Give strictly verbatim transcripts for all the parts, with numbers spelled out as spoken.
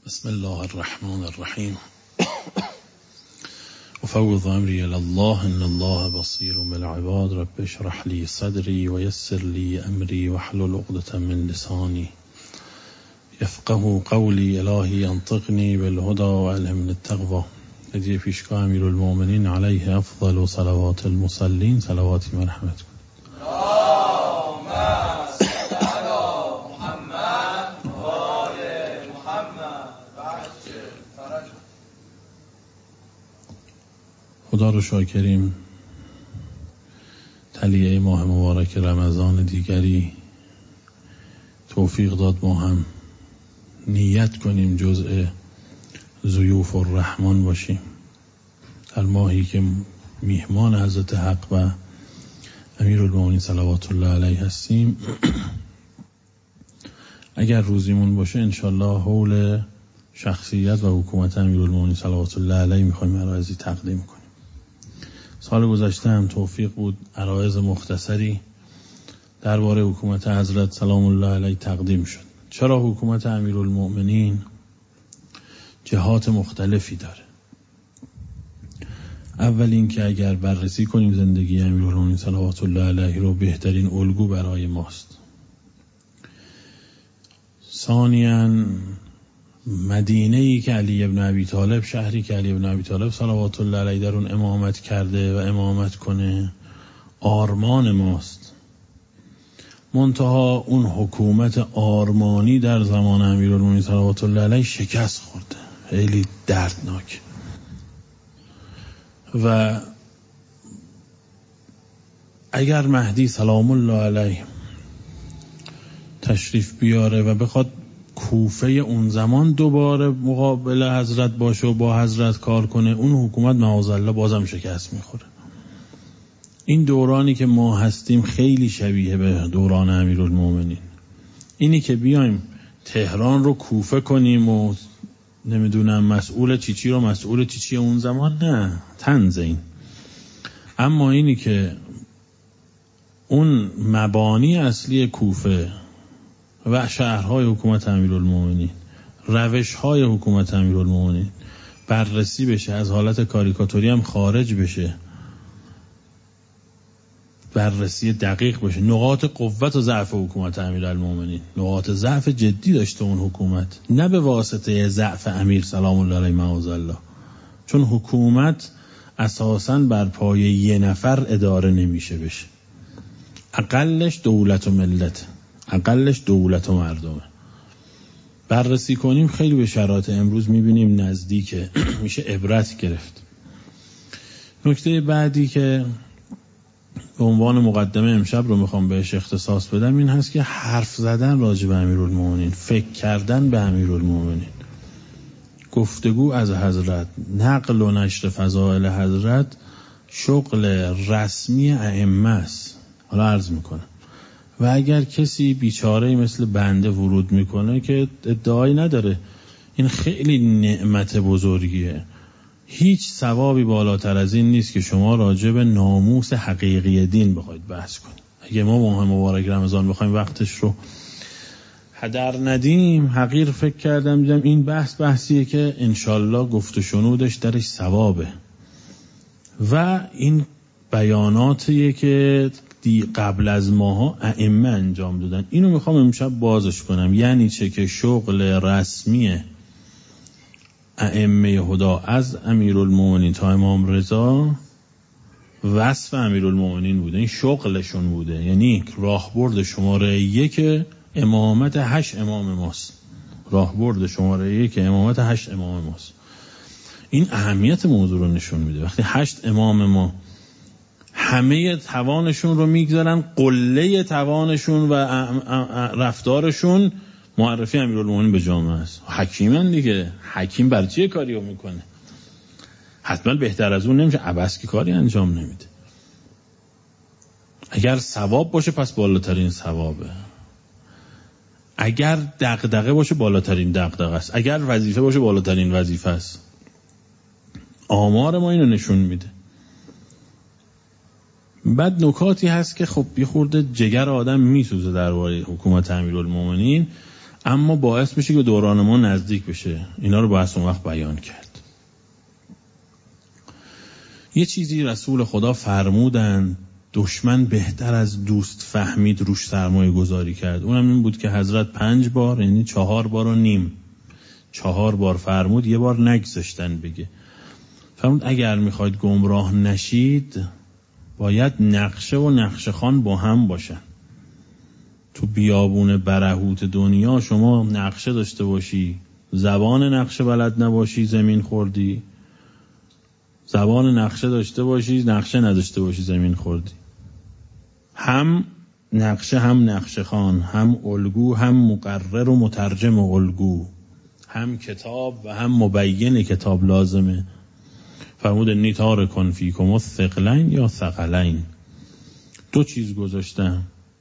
بسم الله الرحمن الرحیم افوض امری الی الله ان الله بصیر بالعباد رب اشرح لی صدری و یسر لی امری واحلل عقدة من لسانی یفقهوا قولی. الهی انطقنی بالهدى و الهمنی التقوی. هدیه پیشگاه امیرالمومنین علیه افضل و صلوات المصلین، صلواتی مرحمت کن. خدا رو شاکریم تلیه ماه مبارک رمضان دیگری توفیق داد ما هم نیت کنیم جزء ضیوف الرحمن باشیم در ماهی که میهمان حضرت حق و امیرالمومنین صلوات الله علیه هستیم. اگر روزیمون باشه انشالله حول شخصیت و حکومت امیرالمومنین صلوات الله علیه میخوایم عرایزی تقدیم کنیم. سال گذشته هم توفیق بود عرایز مختصری درباره حکومت حضرت سلام الله علیه تقدیم شد. چرا حکومت امیرالمومنین جهات مختلفی داره؟ اول این که اگر بررسی کنیم زندگی امیرالمومنین صلوات الله علیه رو بهترین الگو برای ماست. ثانیاً مدینه‌ای که علی ابن ابی طالب، شهری که علی ابن ابی طالب صلوات الله علیه در اون امامت کرده و امامت کنه، آرمان ماست. منتها اون حکومت آرمانی در زمان امیرالمومنین صلوات الله علیه شکست خورده، خیلی دردناک. و اگر مهدی سلام الله علیه تشریف بیاره و بخواد کوفه اون زمان دوباره مقابل حضرت باشه و با حضرت کار کنه، اون حکومت معاذالله بازم شکست میخوره. این دورانی که ما هستیم خیلی شبیه به دوران امیرالمومنین. اینی که بیایم تهران رو کوفه کنیم و نمیدونم مسئول چیچی رو مسئول چیچی اون زمان، نه، طنز این. اما اینی که اون مبانی اصلی کوفه و شهرهای حکومت امیرالمومنین، روشهای حکومت امیرالمومنین بررسی بشه، از حالت کاریکاتوری هم خارج بشه، بررسی دقیق بشه. نقاط قوت و ضعف حکومت امیرالمومنین، نقاط ضعف جدی داشته اون حکومت، نه به واسطه ضعف امیر سلام الله علیه معاذالله، چون حکومت اساساً بر پایه یه نفر اداره نمیشه بشه. اقلش دولت و ملت، اقلش دولت و مردمه. بررسی کنیم خیلی به شرایط امروز میبینیم نزدیکه، میشه عبرت گرفت. نکته بعدی که به عنوان مقدمه امشب رو میخوام بهش اختصاص بدم این هست که حرف زدن راجع به امیرالمومنین، فکر کردن به امیرالمومنین، گفتگو از حضرت، نقل و نشر فضائل حضرت شغل رسمی ائمه است. حالا عرض میکنم و اگر کسی بیچاره‌ای مثل بنده ورود میکنه که ادعایی نداره، این خیلی نعمت بزرگیه. هیچ ثوابی بالاتر از این نیست که شما راجع به ناموس حقیقی دین بخواید بحث کنید. اگه ما ماه مبارک رمضان بخوایم وقتش رو هدر ندیم، حقیر فکر کردم دیدم این بحث بحثیه که انشالله گفت و شنودش درش ثوابه و این بیاناتیه که قبل از ماها ائمه انجام دادن. اینو میخوام امشب بازش کنم. یعنی چه که شغل رسمی ائمه هدا از امیرالمومنین تا امام رضا وصف امیرالمومنین بوده، این شغلشون بوده. یعنی راهبرد شماره یک امامت هشت امام ماست، راهبرد شماره یک امامت هشت امام ماست. این اهمیت موضوع رو نشون میده. وقتی هشت امام ما همه توانشون رو میگذارن، قله توانشون و رفتارشون معرفی امیرالمومنین به جامعه است. حکیمن دیگه. حکیم برای چیه کاری رو میکنه؟ حتما بهتر از اون نمیشه، عبث که کاری انجام نمیده. اگر ثواب باشه پس بالاترین ثوابه، اگر دغدغه باشه بالاترین دغدغه است، اگر وظیفه باشه بالاترین وظیفه است. آمار ما اینو نشون میده. بعد نکاتی هست که خب یه خورده جگر آدم میسوزه درباره حکومت امیرالمومنین. اما باعث میشه که دوران ما نزدیک بشه. اینا رو باید اون وقت بیان کرد. یه چیزی رسول خدا فرمودن دشمن بهتر از دوست فهمید روش سرمایه گذاری کرد. اونم این بود که حضرت پنج بار یعنی چهار بار و نیم چهار بار فرمود، یه بار نگذاشتن بگه. فرمود اگر میخواید گمراه نشید باید نقشه و نقشه خان با هم باشن. تو بیابون برهوت دنیا شما نقشه داشته باشی، زبان نقشه بلد نباشی زمین خوردی، زبان نقشه داشته باشی نقشه نداشته باشی زمین خوردی. هم نقشه هم نقشه خان، هم الگو هم مقرر و مترجم الگو، هم کتاب و هم مبین کتاب لازمه. فرمود نیتار کن فیکم الثقلین یا ثقلین. دو چیز گذاشتم،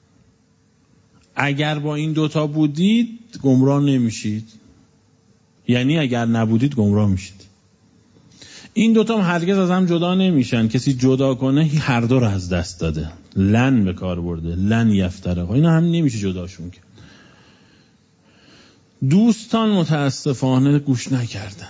اگر با این دوتا بودید گمراه نمیشید، یعنی اگر نبودید گمراه میشید. این دوتا هم هرگز از هم جدا نمیشن. کسی جدا کنه هر دو رو از دست داده. لن به کار برده، لن یفترقا، اینا هم نمیشه جداشون کرد. دوستان متاسفانه گوش نکردن.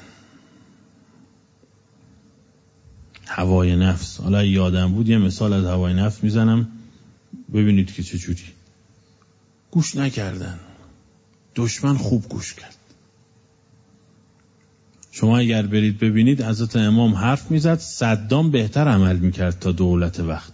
هوای نفس، حالا یادم بود یه مثال از هوای نفس میزنم ببینید که چجوری. گوش نکردن. دشمن خوب گوش کرد. شما اگر برید ببینید حضرت امام حرف میزد، صدام بهتر عمل میکرد تا دولت وقت.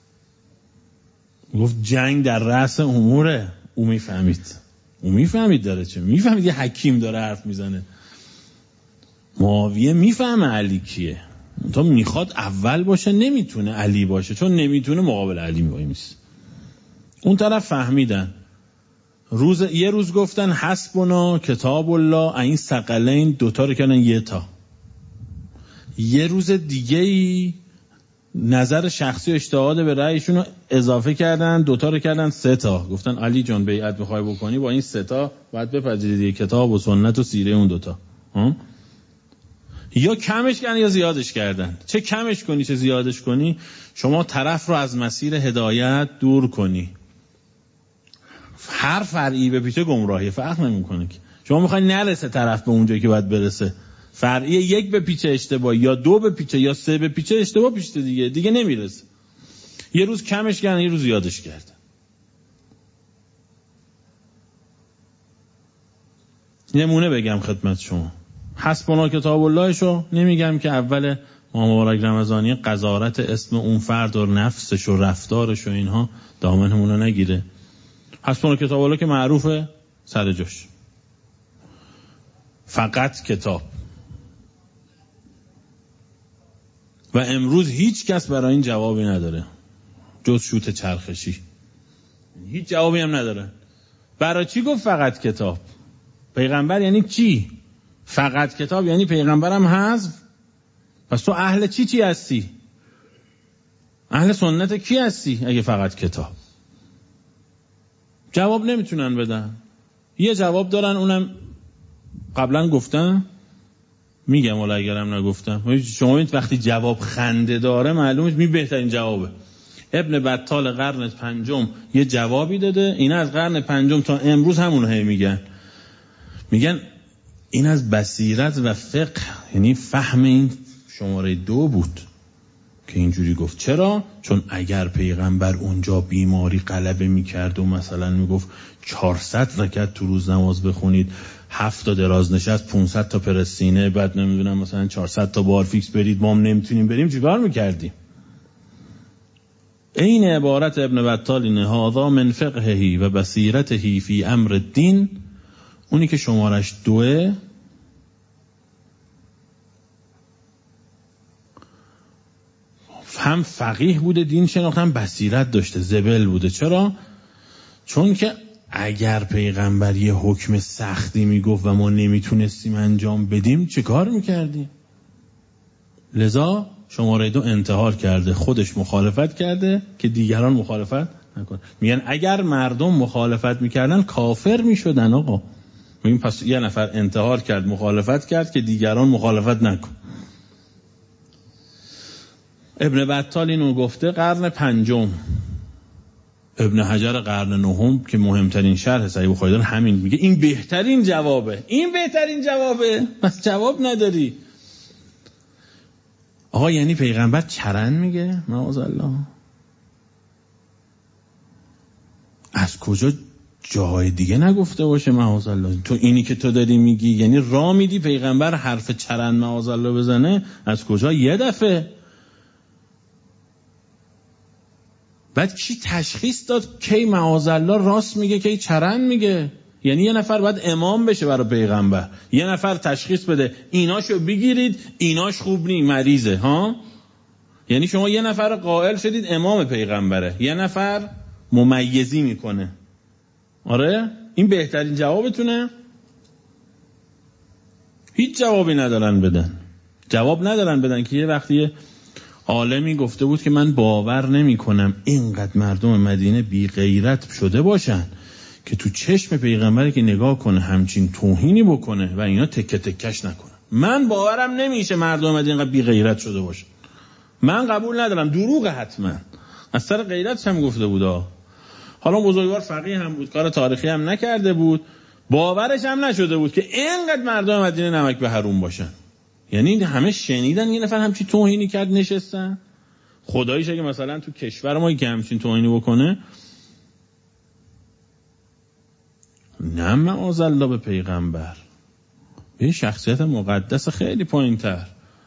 گفت جنگ در رأس اموره. او میفهمید او میفهمید داره چه میفهمید. یه حکیم داره حرف میزنه. معاویه میفهمه علی کیه، تا میخواد اول باشه، نمیتونه علی باشه، چون نمیتونه مقابل علی وایمیسه. اون طرف فهمیدن. روز یه روز گفتن حسبنا کتاب الله، این ثقلین دوتا رو کردن یه تا. یه روز دیگه ای نظر شخصی و اجتهاد به رأیشون رو اضافه کردن، دوتا رو کردن سه تا. گفتن علی جان بیعت بخوای بکنی با این سه تا باید بپذیری کتاب و سنت و سیره اون دوتا. ها؟ یا کمش کردن یا زیادش کردن. چه کمش کنی چه زیادش کنی، شما طرف رو از مسیر هدایت دور کنی. هر فرعی به پیچه گمراهی، فرق نمیکنه که شما میخوای نرسه طرف به اونجایی که باید برسه. فرعی یک به پیچه اشتباه، یا دو به پیچه یا سه به پیچه اشتباه پیچه دیگه دیگه نمیرسه. یه روز کمش کردن یه روز زیادش کردن. نمونه بگم خدمت شما. حسبنا کتاب الله شو نمیگم که اول ماه مبارک رمضانی قذارت اسم اون فرد و نفسش و رفتارش و اینها دامنمون رو نگیره. حسبنا کتاب الله که معروفه سر جاش. فقط کتاب. و امروز هیچ کس برای این جوابی نداره جز شوت چرخشی. هیچ جوابی هم نداره. برای چی گفت فقط کتاب؟ پیغمبر یعنی چی؟ فقط کتاب یعنی پیغمبرم حذف؟ پس تو اهل چی چی هستی؟ اهل سنت کی هستی اگه فقط کتاب؟ جواب نمیتونن بدن. یه جواب دارن، اونم قبلا گفتم، میگم ولی اگرم نگفتم. شما این وقتی جواب خنده داره معلومه می بهترین جوابه. ابن بطال قرن پنجم یه جوابی داده، اینا از قرن پنجم تا امروز همون هی میگن. میگن این از بصیرت و فقه، یعنی فهم این شماره دو بود که اینجوری گفت. چرا؟ چون اگر پیغمبر اونجا بیماری غلبه میکرد و مثلا میگفت چهارصد رکعت تو روز نماز بخونید، هفت تا دراز نشست، پانصد تا پرسینه، بعد نمیدونم مثلا چهارصد تا بارفیکس برید، ما هم نمیتونیم بریم، چیکار میکردیم؟ این عبارت ابن بطال اینه: هذا من فقهه و بصیرته فی امر الدین. اونی که شمارش دوه هم فقیه بوده، دین شناخت، هم بصیرت داشته، زبل بوده. چرا؟ چون که اگر پیغمبر یه حکم سختی میگفت و ما نمیتونستیم انجام بدیم چه کار میکردیم؟ لذا شماره دو انتحار کرده، خودش مخالفت کرده که دیگران مخالفت نکنن. میگن اگر مردم مخالفت میکردن کافر میشدن. آقا میگن پس یه نفر انتحار کرد، مخالفت کرد که دیگران مخالفت نکن. ابن بطال اینو گفته قرن پنجم. ابن حجر قرن نهم که مهمترین شرح صحیح بخاری داره همین میگه، این بهترین جوابه. این بهترین جوابه، پس جواب نداری. آقا یعنی پیغمبر چرند میگه؟ معاذالله. از کجا جاهای دیگه نگفته باشه؟ معاذالله. تو اینی که تو داری میگی یعنی را میدی پیغمبر حرف چرند معاذالله بزنه؟ از کجا؟ یه دفعه. بعد کی تشخیص داد کی معاذالله راست میگه کی چرند میگه؟ یعنی یه نفر باید امام بشه برای پیغمبر، یه نفر تشخیص بده ایناشو بگیرید ایناش خوب نی مریضه ها. یعنی شما یه نفر قائل شدید امام پیغمبره، یه نفر ممیزی میکنه. آره این بهترین جوابتونه؟ هیچ جوابی ندارن بدن. جواب ندارن بدن که یه وقتی عالمی گفته بود که من باور نمی کنم اینقدر مردم مدینه بی غیرت شده باشن که تو چشم پیغمبری که نگاه کنه همچین توهینی بکنه و اینا تکه تکش نکنه. من باورم نمیشه مردم مدینه اینقدر بی غیرت شده باشن. من قبول ندارم، دروغه حتما. از سر غیرت هم گفته بود. حالا بزرگوار فقیه هم بود، کار تاریخی هم نکرده بود، باورش هم نشده بود که اینقدر مردم مدینه نمک به حروم باشن. یعنی همه شنیدن یه نفر همچین توهینی کرد نشستن. خداییش اگه مثلا تو کشور ما که همچین توهینی بکنه، نه معاذالله به پیغمبر، به شخصیت مقدس خیلی پایین تر،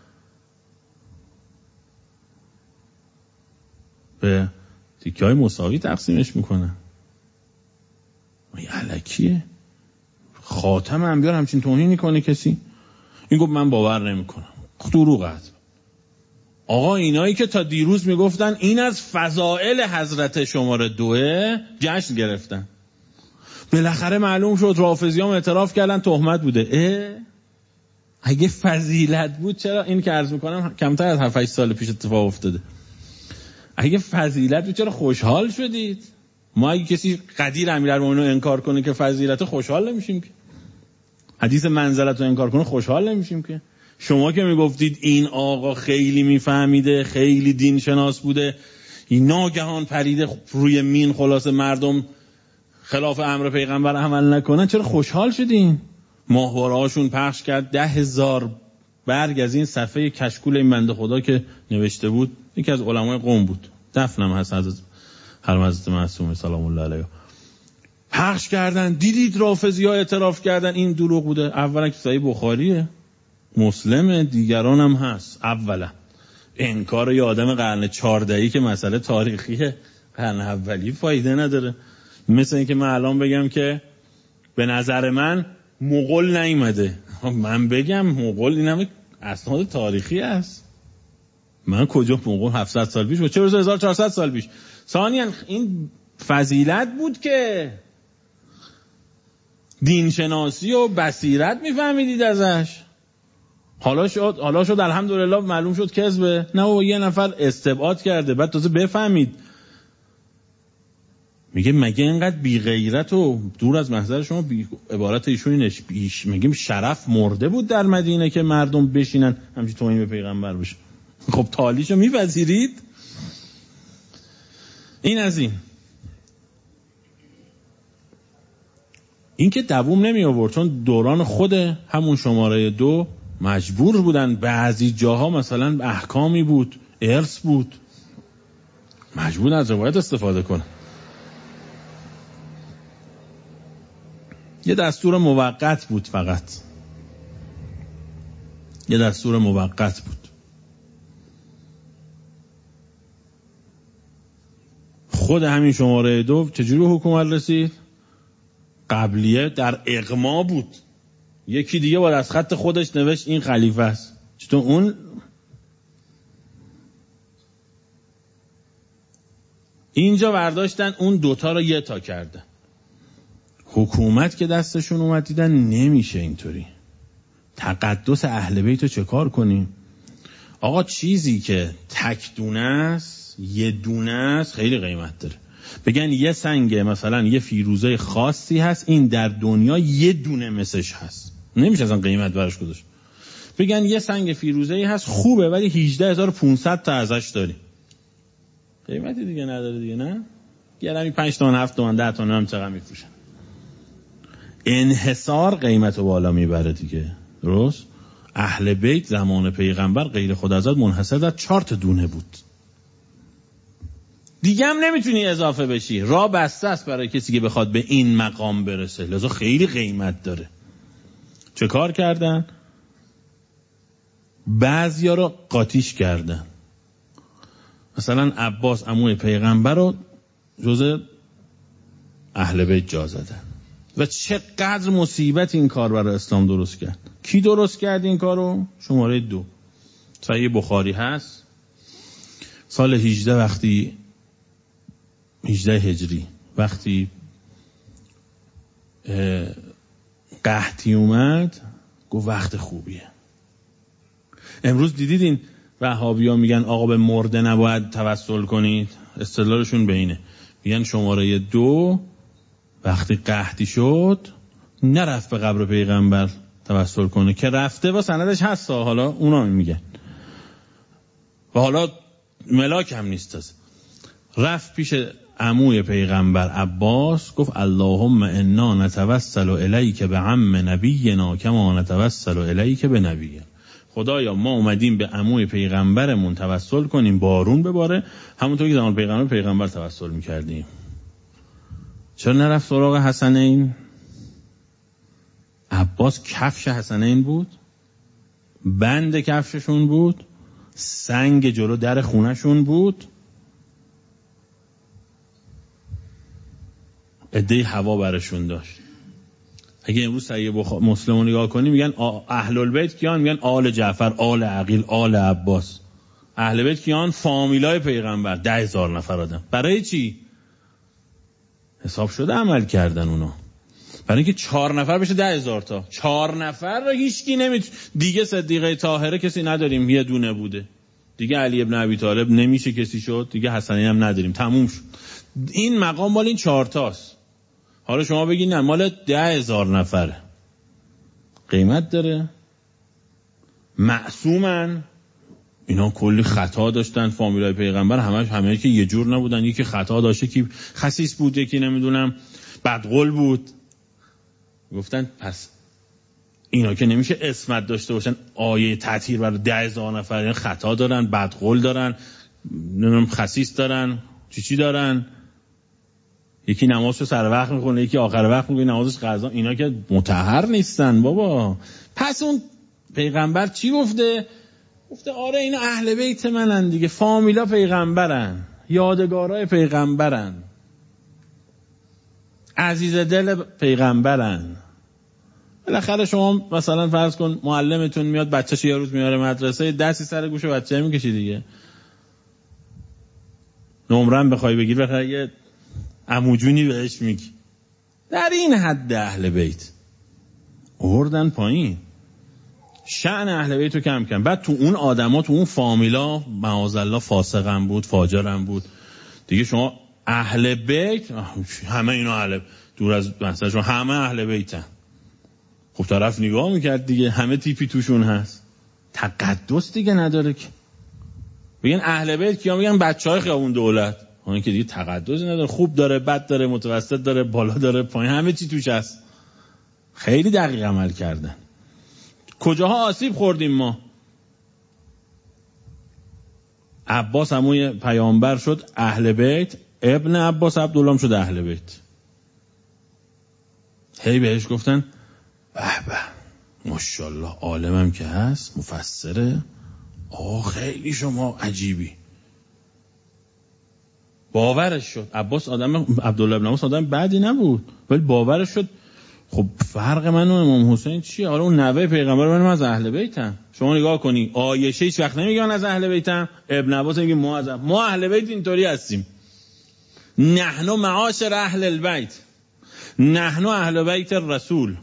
به تیکه های مساوی تقسیمش میکنن. این الکیه؟ خاتم انبیاء همچین توهینی کنه کسی؟ این گفت من باور نمیکنم. دروغه. آقا اینایی که تا دیروز میگفتن این از فضائل حضرت شماره دوه جشن گرفتن، بالاخره معلوم شد رافضیام اعتراف کردن تهمت بوده. اه؟ اگه فضیلت بود چرا این که عرض میکنم کمتر از هفت هشت سال پیش اتفاق افتاده، اگه فضیلت بود چرا خوشحال شدید؟ ما اگه کسی قدیر امیرالمومنین رو انکار کنه که فضیلت، خوشحال نمیشیم که. حدیث منزلت رو انکار کنه خوشحال نمیشیم که. شما که میگفتید این آقا خیلی میفهمیده، خیلی دین شناس بوده، این ناگهان پریده روی مین، خلاصه مردم خلاف امر پیغمبر عمل نکنن، چرا خوشحال شدین؟ ماهواره هاشون پخش کرد، ده هزار برگ از این صفحه کشکول این بنده خدا که نوشته بود، یکی از علمای قوم بود، دفنم هست حضرت حرم حضرت معصومه سلام الله علیه، پخش کردن. دیدید رافضی ها اعتراف کردن این دروغ بوده. اولا که صحیح بخاریه، مسلم، دیگران هم هست. اولا انکار یه آدم قرن چهاردهی که مسئله تاریخیه، قرن اولی فایده نداره. مثل این که من الان بگم که به نظر من مغول نیومده، من بگم مغول این همه اسناد تاریخی است. من کجا مغول هفتصد سال پیش و چه روز هزار و چهارصد سال پیش. ثانیاً این فضیلت بود که دین شناسی و بصیرت میفهمیدید ازش. حالا شد حالا شد الحمدلله معلوم شد کذبه. نه و یه نفر استبعاد کرده بعد تازه بفهمید. میگه مگه اینقدر بی غیرت و دور از محضر شما بی... عبارت ایشون بیش میگیم شرف مرده بود در مدینه که مردم بشینن همچین توهین به پیغمبر بشه. خب تالیشو میپذیرید؟ این از این. این که دووم نمی آورد، چون دوران خود همون شماره دو مجبور بودن، بعضی جاها مثلا احکامی بود، ارث بود، مجبور از روایت استفاده کنن. یه دستور موقت بود، فقط یه دستور موقت بود. خود همین شماره دو چجوری به حکومت رسید؟ قبلیه در اغما بود. یکی دیگه باید از خط خودش نوشت این خلیفه است. چطور اون اینجا برداشتن اون دوتا رو یه تا کردن. حکومت که دستشون اومد دیدن نمیشه اینطوری. تقدس اهل بیت رو چه کار کنیم؟ آقا چیزی که تک دونه است، یه دونه است، خیلی قیمت داره. بگن یه سنگ مثلا یه فیروزه خاصی هست، این در دنیا یه دونه مثلش هست، نمیشه اصلا قیمت براش گذاشت. بگن یه سنگ فیروزه‌ای هست خوبه ولی هجده هزار و پانصد تا ازش داری، قیمتی دیگه نداره دیگه. نه گرمی پنج تومن، هفت تومن، ده تومن هم چقدر میفروشن. انحصار قیمت رو بالا میبره دیگه. درست؟ اهل بیت زمان پیغمبر غیر خودازاد منحصر در چهار تا دونه بود. دیگه هم نمیتونی اضافه بشی. راه بسته است برای کسی که بخواد به این مقام برسه. لذا خیلی قیمت داره. چه کار کردن؟ بعضیا رو قاطیش کردن. مثلا عباس عموی پیغمبر رو جزء اهل بیت جا زدن. و چقدر مصیبت این کار برای اسلام درست کرد. کی درست کرد این کارو؟ شماره دو صحیح بخاری هست. سال هجده وقتی هجده هجری وقتی قحطی اومد گفت وقت خوبیه. امروز دیدید این وهابی‌ها میگن آقا به مرده نباید توسل کنید. استدلالشون به اینه. میگن شماره دو وقتی قحطی شد نرفت به قبر پیغمبر توسل کنه که رفته و سندش هست. حالا اونا میگن و حالا ملاک هم نیست. از رفت پیش عموی پیغمبر عباس گفت اللهم انا نتوسل الیک به عم نبینا کما نتوسل الیک به نبینا. خدایا ما اومدیم به عموی پیغمبرمون توسل کنیم بارون بباره همونطور که زمان پیغمبر پیغمبر توسل میکردیم. چرا نرفت سراغ حسنین؟ عباس کفش حسنین بود، بند کفششون بود، سنگ جلو در خونهشون بود. عده هوا برشون داشت. اگه امروز صحیح بخاری مسلم رو نگاه کنی میگن اهل البیت کیان؟ میگن آل جعفر، آل عقیل، آل عباس. اهل بیت کیان؟ فامیلای پیغمبر. ده هزار نفر آدم. برای چی؟ حساب شده عمل کردن اونا. برای اینکه چهار نفر بشه ده هزار تا. چهار نفر رو هیچکی نمیت. دیگه صدیقه طاهره کسی نداریم، یه دونه بوده. دیگه علی ابن ابی طالب نمیشه کسی شد. دیگه حسنین هم نداریم، تموم شد. این مقام مال این چهار تاست. حالا شما بگین نه مال ده هزار نفره. قیمت داره. معصومن. اینا کلی خطا داشتن. فامیلای پیغمبر همش همه که یه جور نبودن. یکی خطا داشته، یکی خسیس بود، یکی نمیدونم بدقول بود. گفتن پس اینا که نمیشه اسمت داشته باشن آیه تطهیر برای ده هزار نفر. خطا دارن، بدقول دارن، نمیدونم خسیس دارن، چی چی دارن. یکی نمازشو سر وقت میخونه، یکی آخر وقت میگه نمازش قضا. اینا که مطهر نیستن بابا. پس اون پیغمبر چی گفته؟ گفته آره اینا اهل بیت منن دیگه، فامیلا پیغمبرن، یادگارای پیغمبرن، عزیز دل پیغمبرن. بالاخره شما مثلا فرض کن معلمتون میاد بچه‌ش یه روز میاره مدرسه، دستی سر گوش بچه میکشی دیگه. نمرم بخوای بگیر بخوای یه عموجونی بهش میگی. در این حد اهل بیت آوردن پایین. شأن اهل بیت رو کم کن. بعد تو اون آدما تو اون فامیلا معاذالله فاسقم بود، فاجرم بود دیگه. شما اهل بیت همه اینا اهل دور از مثلا شما همه اهل بیتن. خب طرف نگاه میکرد دیگه همه تیپی توشون هست. تقدس دیگه نداره که بگن اهل بیت کیا؟ میگن بچهای خیابون دولت. اون که دیگه تقدسی نداره. خوب داره، بد داره، متوسط داره، بالا داره، پایین، همه چی توش هست. خیلی دقیق عمل کردن. کجاها آسیب خوردیم ما؟ عباس عموی پیامبر شد اهل بیت، ابن عباس عبدالله شد اهل بیت. هی بهش گفتن به به ماشاءالله عالمم که هست، مفسره، آه خیلی شما عجیبی. باورش شد. عباس آدم، عبدالله ابن عباس آدم بعدی نبود ولی باورش شد. خب فرق من و امام حسین چیه؟ آره اون نوه پیغمبر منم از اهل بیتم. شما نگاه کنی عایشه هیچ وقت نمیگن از اهل بیتم، ابن عباس میگه ما از ما اهل بیت اینطوری هستیم. نحن معاشر اهل البیت، نحن اهل بیت الرسول.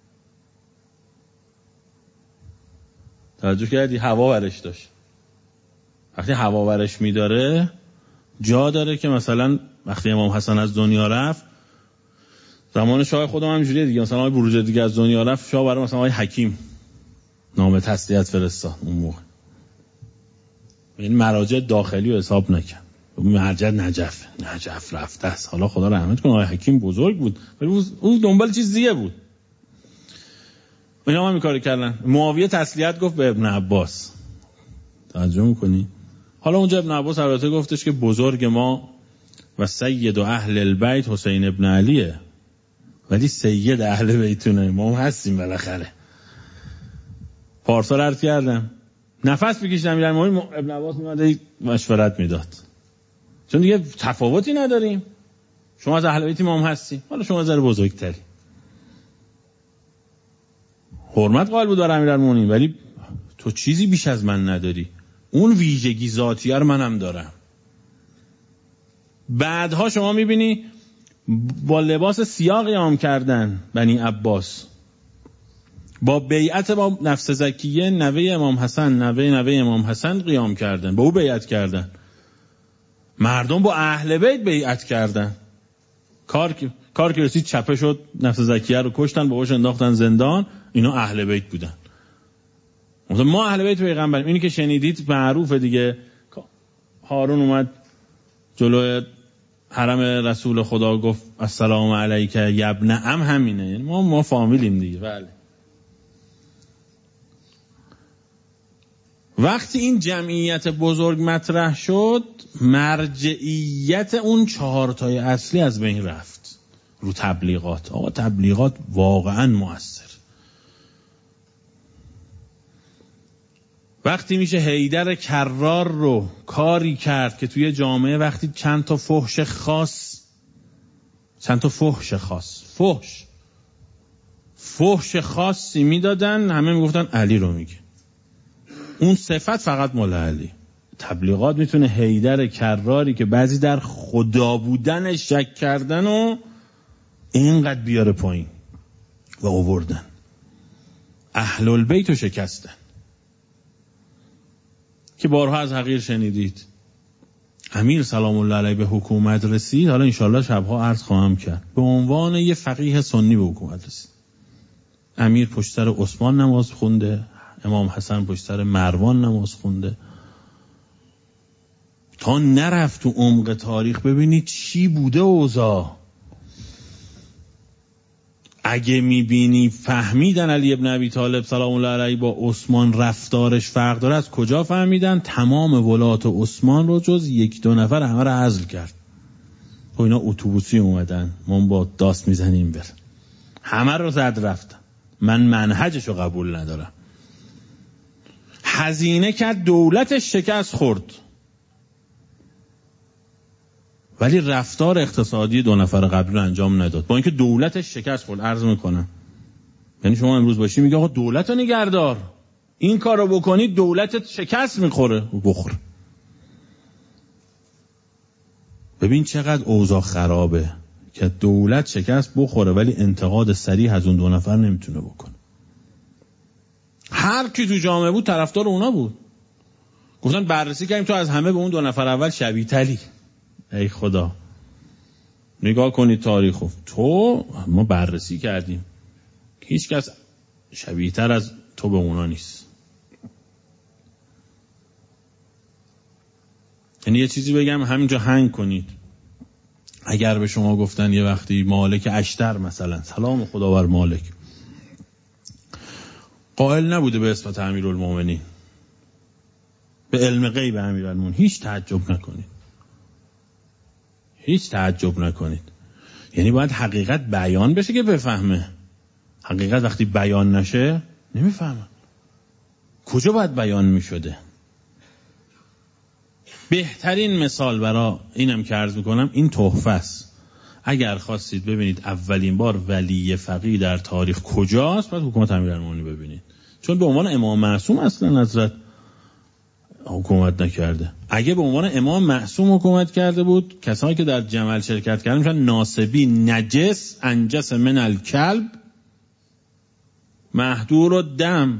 توجه کردی؟ هوا ورش داشت. وقتی هوا ورش میداره جا داره که مثلا وقتی امام حسن از دنیا رفت، زمان شاه خودم هم اینجوریه دیگه، مثلا آقای بروجردی دیگه از دنیا رفت، شاه برای مثلا آقای حکیم نامه تسلیت فرستاد. اون موقع این مراجع داخلی رو حساب نکن. مرجع نجف نجف رفته است. حالا خدا رحمت کنه آقای حکیم بزرگ بود ولی اون دنبال چیز دیگه بود. اینا هم این کارو کردن. معاویه تسلیت گفت به ابن عباس. توجه میکنی؟ حالا اونجا ابن عباس البته گفتش که بزرگ ما و سید و اهل البیت حسین ابن علیه، ولی سید اهل بیتونه ما هم هستیم بالاخره. پارسا رد کردم نفس بکشیدم امیرالمومنین ابن عباس میاد مشورت میداد، چون دیگه تفاوتی نداریم، شما از اهل بیت ما هم هستیم، حالا شما ذره بزرگتری. حرمت قائل بود داره امیرالمومنین، ولی تو چیزی بیش از من نداری. اون ویژگی ذاتیه رو منم دارم. بعدها شما میبینی با لباس سیاه قیام کردن بنی عباس، با بیعت با نفس زکیه نوه امام حسن نوه نوه امام حسن قیام کردن، با او بیعت کردن. مردم با اهل بیت بیعت کردن. کار کار که رسید چپه شد، نفس زکیه رو کشتن، باهاش انداختن زندان. اینا اهل بیت بودن. مثلا ما اهل بیت پیغمبریم. اینی که شنیدید معروفه دیگه. هارون اومد جلوی حرم رسول خدا گفت السلام علیک یا ابن عم، همینه. یعنی ما ما فامیلیم دیگه. بله. وقتی این جمعیت بزرگ مطرح شد، مرجعیت اون چهارتای اصلی از بین رفت رو تبلیغات. آقا تبلیغات واقعا مؤثر. وقتی میشه حیدر کرار رو کاری کرد که توی جامعه وقتی چند تا فحش خاص چند تا فحش خاص فحش فحش خاصی میدادن، همه میگفتن علی رو میگه. اون صفت فقط مال علی. تبلیغات میتونه حیدر کراری که بعضی در خدا بودن شک کردن و اینقدر بیاره پایین و آوردن. اهل البیت رو شکستن که بارها از حقیر شنیدید. امیر سلام الله علیه به حکومت رسید. حالا انشالله شبها عرض خواهم کرد. به عنوان یه فقیه سنی به حکومت رسید. امیر پشت سر عثمان نماز خونده، امام حسن پشت سر مروان نماز خونده. تا نرفت تو عمق تاریخ ببینید چی بوده اوضاع. اگه میبینی فهمیدن علی ابن ابی طالب سلام الله علیه با عثمان رفتارش فرق داره، از کجا فهمیدن؟ تمام ولات عثمان رو جز یک دو نفر همه رو عزل کرد. خب اینا اتوبوسی اومدن، ما با داست میزنیم بر همه رو زد رفتن. من منهجش رو قبول ندارم. هزینه کرد، دولتش شکست خورد، ولی رفتار اقتصادی دو نفر قبلی رو انجام نداد، با اینکه دولتش شکست خورد. عرض میکنم یعنی شما امروز باشی میگه آقا دولت رو نگهدار، این کار رو بکنی دولتت شکست میخوره. بخور. ببین چقدر اوضاع خرابه که دولت شکست بخوره ولی انتقاد صریح از اون دو نفر نمیتونه بکنه. هر کی تو جامعه بود طرفدار اونا بود. گفتن بررسی کردیم تو از همه به اون دو نفر اول شبیه تری. ای خدا، نگاه کنید تاریخو. تو ما بررسی کردیم هیچ کس شبیه تر از تو به اونا نیست. یعنی یه چیزی بگم همینجا هنگ کنید. اگر به شما گفتن یه وقتی مالک اشتر مثلا، سلام خدا بر مالک، قائل نبوده به اسمت امیرالمومنین، به علم غیب امیرالمومنین، هیچ تعجب نکنید. هیچ تعجب نکنید. یعنی باید حقیقت بیان بشه که بفهمه. حقیقت وقتی بیان نشه نمیفهمه. کجا باید بیان میشده؟ بهترین مثال برای اینم که عرض میکنم این تحفه است. اگر خواستید ببینید اولین بار ولی فقیه در تاریخ کجاست، باید حکومت امیرالمومنین ببینید. چون به عنوان امام معصوم اصلا حضرت حکومت نکرده. اگه به عنوان امام معصوم حکومت کرده بود، کسانی که در جمل شرکت کردن میشن ناصبی، نجس، انجس من الکلب، مهدور و دم.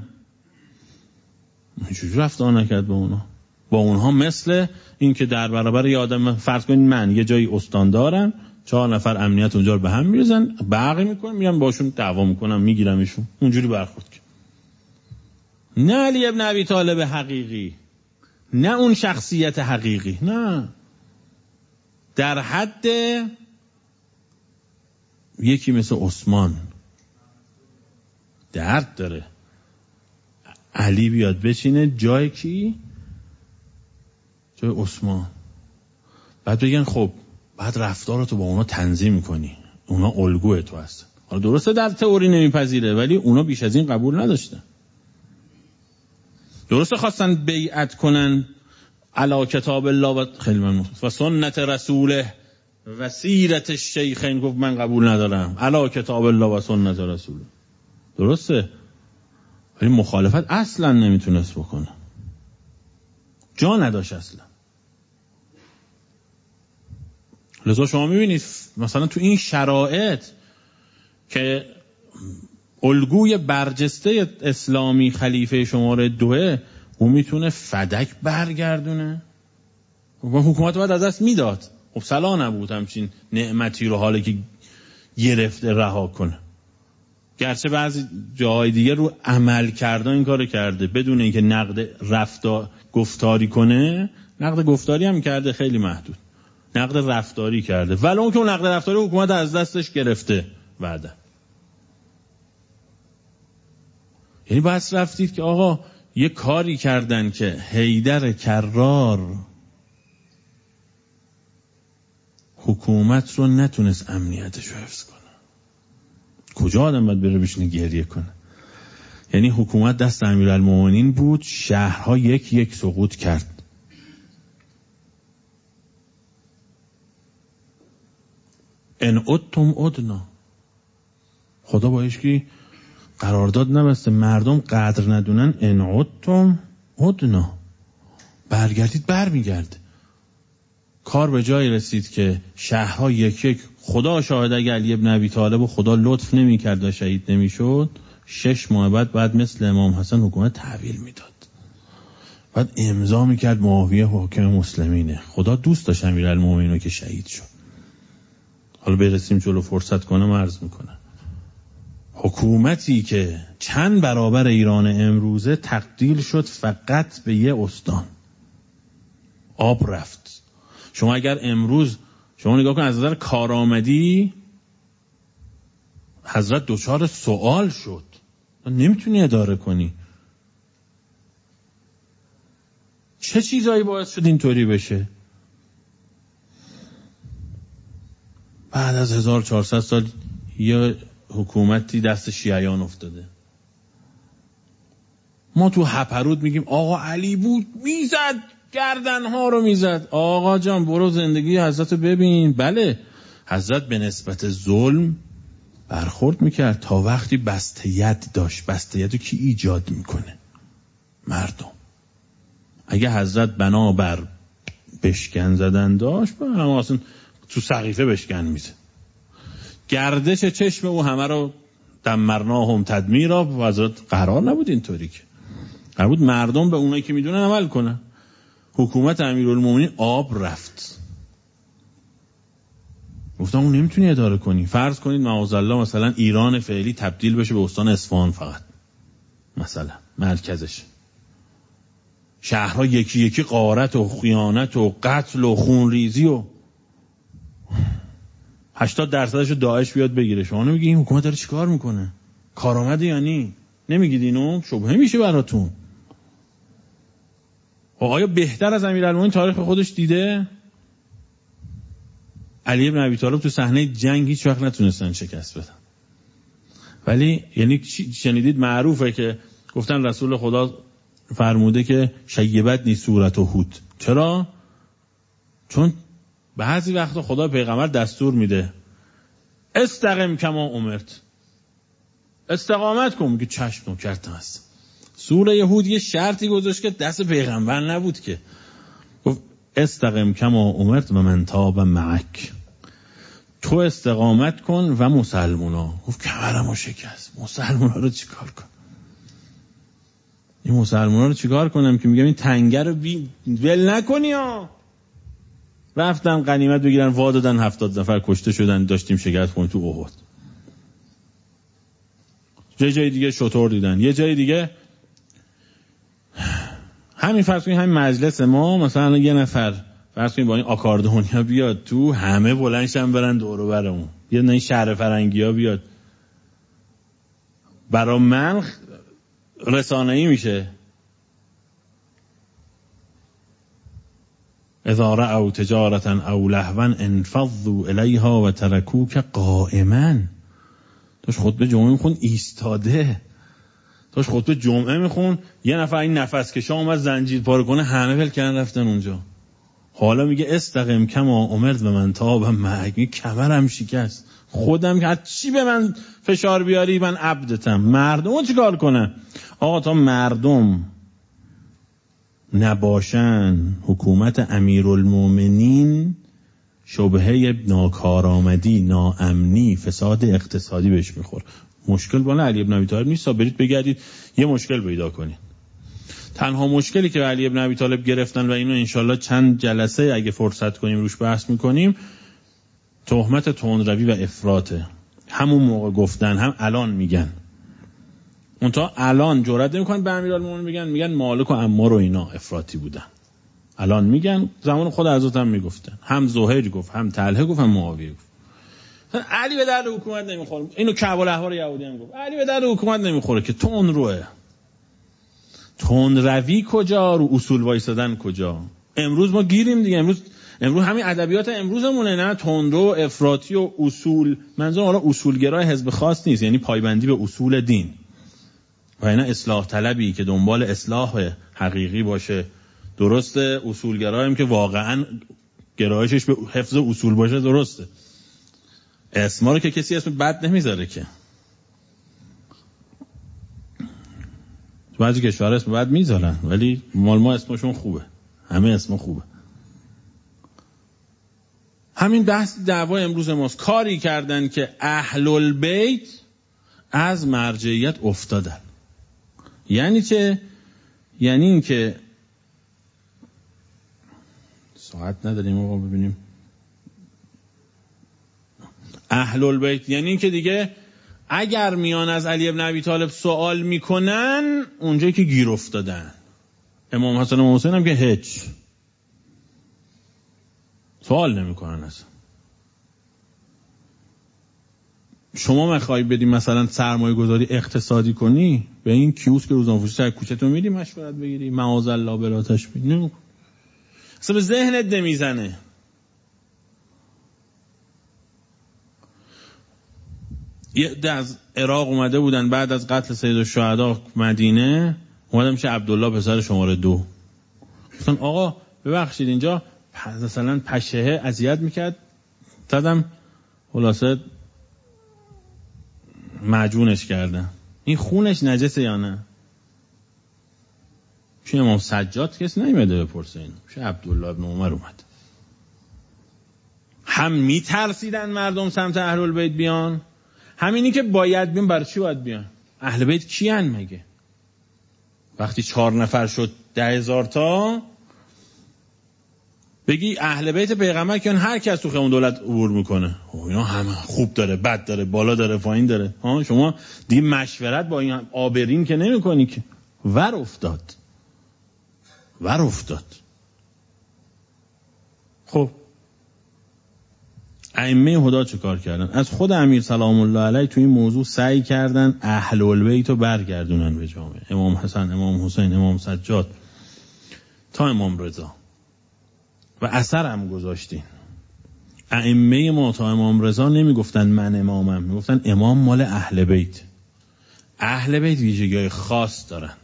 چجور رفتار نکرد به اونا؟ با اونها مثل این که در برابر یه آدم، فرض کنید من یه جایی استان دارم، چهار نفر امنیت اونجا رو به هم میریزن، برقی میکنم، میگم باشون دعوا میکنم، میگیرم ایشون. اونجوری برخورد کرد. نه علی ابن ابی طالب حقیقی، نه اون شخصیت حقیقی، نه. در حد یکی مثل عثمان درد داره علی بیاد بشینه جای کی؟ جای عثمان. بعد بگن خب بعد رفتارتو با اونا تنظیم کنی، اونا الگوی تو هستن. حالا درسته در تئوری نمیپذیره ولی اونا بیش از این قبول نداشتن. درسته خواستن بیعت کنن علی کتاب الله و خیلی ممنون و سنت رسوله و سیرت الشیخین، گفت من قبول ندارم علی کتاب الله و سنت رسوله. درسته ولی مخالفت اصلا نمیتونست بکنه، جا نداشت اصلا. لذا شما میبینید مثلا تو این شرایط که الگوی برجسته اسلامی خلیفه شماره دوه اون میتونه فدک برگردونه و حکومت باید از دست میداد. خب صلاح نبود همچین نعمتی رو حالا که گرفته رها کنه، گرچه بعضی جاهای دیگه رو عمل کرده این کارو کرده بدون اینکه نقد رفتار گفتاری کنه. نقد گفتاری هم کرده خیلی محدود، نقد رفتاری کرده، ولی اون که اون نقد رفتاری حکومت از دستش گرفته بعدا. یعنی بس رفتید که آقا یه کاری کردن که حیدر کرار حکومت رو نتونست امنیتش رو حفظ کنه. کجا آدم باید بره بشینه گریه کنه؟ یعنی حکومت دست امیرالمومنین بود، شهرها یک یک سقوط کرد. ان عدتم عدنا، خدا با هیچکی قرارداد نبسته، مردم قدر ندونن. ان عدتم عدنا، برگردید برمیگرده. کار به جای رسید که شهرها یک یک، خدا شاهد اگه علی ابن ابی طالب و خدا لطف نمی کرد و شهید نمی شد، شش ماه بعد بعد مثل امام حسن حکومت تحویل میداد، بعد امضا میکرد معاویه حاکم مسلمینه. خدا دوست داشت امیرالمومنین که شهید شد. حالا برسیم جلو فرصت کنم عرض میکنم. حکومتی که چند برابر ایران امروزه تبدیل شد فقط به یه استان، آب رفت. شما اگر امروز شما نگاه کن از نظر کارآمدی حضرت دچار سوال شد، نمیتونی اداره کنی. چه چیزایی باعث شد اینطوری بشه؟ بعد از هزار و چهارصد سال یه حکومتی دست شیعیان افتاده. ما تو هپرود میگیم آقا علی بود میزد گردنها رو میزد. آقا جان برو زندگی حضرت ببین. بله حضرت به نسبت ظلم برخورد میکرد تا وقتی بسته‌ید داشت. بسته‌ید رو کی ایجاد میکنه؟ مردم. اگه حضرت بنابر بشکن زدن داشت با همه اصلا تو سقیفه بشکن میزه. گردش چشم او همه رو دمرناهم تدمیرا. و حضرت قرار نبود اینطوری، که قرار بود مردم به اونایی که میدونن عمل کنن. حکومت امیرالمومنین آب رفت. گفتم اون نمیتونی اداره کنی. فرض کنید معاذالله مثلا ایران فعلی تبدیل بشه به استان اصفهان فقط، مثلا مرکزش. شهرها یکی یکی غارت و خیانت و قتل و خونریزی و هشتاد درصدشو داعش بیاد بگیره. شما نمیگی این حکومت داره چیکار میکنه؟ کارآمده یا نی؟ نمیگید اینو؟ شبهه میشه براتون. آیا بهتر از امیرالمومنین تاریخ خودش دیده؟ علی ابن ابی طالب تو صحنه جنگ هیچ وقت نتونستن شکست بدن. ولی یعنی شنیدید معروفه که گفتن رسول خدا فرموده که شیبت نی صورت و هود. چرا؟ چون بعضی وقتا خدا پیغمبر دستور میده استقم کما امرت، استقامت کن، که چشم نوکرت هست. سوره هود یه شرطی گذاشت که دست پیغمبر نبود، که گفت استقم کما امرت و من تاب معک، تو استقامت کن و مسلمونا. گفت کمرمو شکست، مسلمونا رو چیکار کن؟ این مسلمونا رو چیکار کنم که میگم این تنگه رو بی ول نکنی ها. رفتن غنیمت بگیرن، وا دادن، هفتاد نفر کشته شدن، داشتیم شگفت خون تو احد. جای جای دیگه شطور دیدن، یه جای دیگه همین فرض کنید همین مجلس ما مثلا یه نفر فرض کنید با این آکاردونیا بیاد تو، همه بلندشن برن دور و برمون. یه نه شهر فرنگی ها بیاد، برا من رسانه‌ای میشه. اذا رأوا تجارة او لهوا انفضوا الیها و ترکوک قائما. توش خطبه جمعه میخون ایستاده، توش خطبه جمعه میخون، یه نفر این نفس کشا اومد زنجیر پاره کنه، همه ول کردن رفتن اونجا. حالا میگه استقم کما امرت به من تاب معک، کمرم شکست، خودم که چی به من فشار بیاری، من عبدتم. مردم رو چیکار کنه؟ آقا تا مردم نباشن، حکومت امیرالمومنین شبهه ناکارآمدی، ناامنی، فساد اقتصادی بهش میخوره. مشکل بالا علی ابن ابی طالب نیست، برید بگردید یه مشکل پیدا کنید. تنها مشکلی که علی ابن ابی طالب گرفتن و اینو انشالله چند جلسه اگه فرصت کنیم روش بحث میکنیم، تهمت تندروی و افراطه. همون موقع گفتن، هم الان میگن. اونتا الان جرئت نمیکنن به امیرالمومنین میگن، میگن مالک و عمار و اینا افراطی بودن. الان میگن، زمان خود حضرت هم میگفتن، هم زهیر گفت، هم طلحه گفت، هم معاویه گفت. علی به درد حکومت نمیخوره. اینو کعب الاحبار یهودی هم گفت، علی به درد حکومت نمیخوره که تون روه. تون روی کجا، رو اصول وایسادن کجا؟ امروز ما گیریم دیگه. امروز امروز همین ادبیات امروزمونه، نه تندرو، افراطی و اصول. منظور حالا اصولگرای حزب خاص نیست، یعنی پایبندی به اصول دین و اینا. اصلاح طلبی که دنبال اصلاح حقیقی باشه درسته، اصولگرایم که واقعا گرایشش به حفظ اصول باشه درسته. اسما رو که کسی اسم بد نمیذاره که. بعضی کشورها اسم بد میذارن ولی مال ما اسمشون خوبه، همه اسم خوبه. همین بحث دعوای امروز ماست. کاری کردن که اهل البیت از مرجعیت افتادن. یعنی چه؟ یعنی این که ساعت نداریم آقا ببینیم. اهل البیت یعنی این که دیگه اگر میان از علی ابن ابی طالب سوال میکنن، اونجایی که گیر افتادن. امام حسن و امام حسین هم که هیچ سوال نمیکنن اصلا. شما میخوای بدی مثلا سرمایه گذاری اقتصادی کنی، به این کیوسک روزنامه‌فروشی سر کوچه‌تون میری مشورت بگیری؟ معاذالله بلا تشبیه. نه اصلا به ذهنت نمیزنه. یه ده از عراق اومده بودن بعد از قتل سید الشهدا مدینه، اومدم میشه عبدالله پسر شماره دو. گفتن آقا ببخشید اینجا مثلا پشهه اذیت میکرد، دادم خلاصه معجونش کردن. این خونش نجسه یا نه؟ چون امام سجاد کسی نمیده بپرسه اینو. میشه عبدالله ابن عمر اومد. هم میترسیدن مردم سمت اهل البیت بیان، همینی که باید بیان. برای چی باید بیان؟ اهل بیت کیان مگه؟ وقتی چهار نفر شد ده هزار تا، بگی اهل بیت پیغمبر کیان؟ هر کس تو خیمون دولت عبور میکنه. اینا همه خوب داره، بد داره، بالا داره، پایین داره. ها شما دیگه مشورت با این آبرین که نمی کنی که. ور افتاد ور افتاد خب ائمه هدا چه کار کردن؟ از خود امیر سلام الله علیه تو این موضوع سعی کردن اهل البیت رو برگردونن به جامعه. امام حسن، امام حسین، امام سجاد تا امام رضا، و اثر هم گذاشتین. ائمه ما تا امام رضا نمیگفتن من امامم، میگفتن امام مال اهل بیت. اهل بیت ویژگی‌های خاص دارن.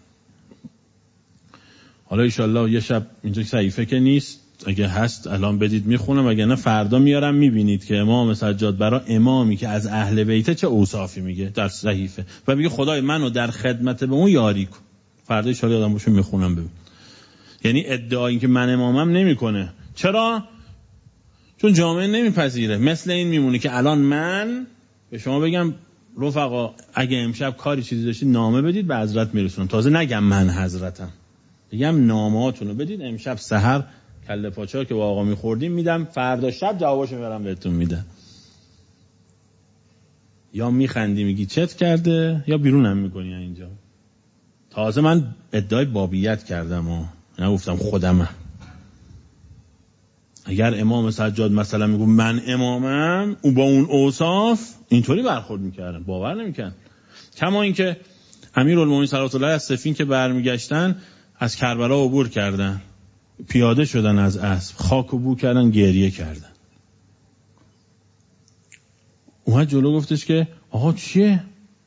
حالا انشالله یه شب اینجا صحیفه که نیست، اگه هست الان بدید میخونم، اگه نه فردا میارم میبینید که امام سجاد برای امامی که از اهل بیته چه اوصافی میگه در صحیفه، و میگه خدای منو در خدمت به اون یاری کن. فردا انشالله یادم باشه میخونم ببین. یعنی ادعای این که من امامم نمیکنه. چرا؟ چون جامعه نمیپذیره. مثل این میمونه که الان من به شما بگم رفقا اگه امشب کاری چیزی داشتید نامه بدید به حضرت میرسونم. تازه نگم من حضرتم، بگم نامه‌هاتونو بدید، امشب سحر کله پاچه که با آقا میخوردیم میدم، فردا شب جواباشو میبرم بهتون میدم. یا میخندی میگی چت کرده، یا بیرونم میکنی اینجا. تازه من ادعای بابیت کردم و نگفتم خودمم. اگر امام سجاد مثلا میگو من امامم، او با اون اوصاف اینطوری برخورد میکردن، باور نمیکردن. کما اینکه امیرالمومنین صلوات الله از صفین که برمیگشتن از کربلا عبور کردن، پیاده شدن از اسب، خاک و بو کردن، گریه کردن. اومد جلو گفتش که آقا چیه؟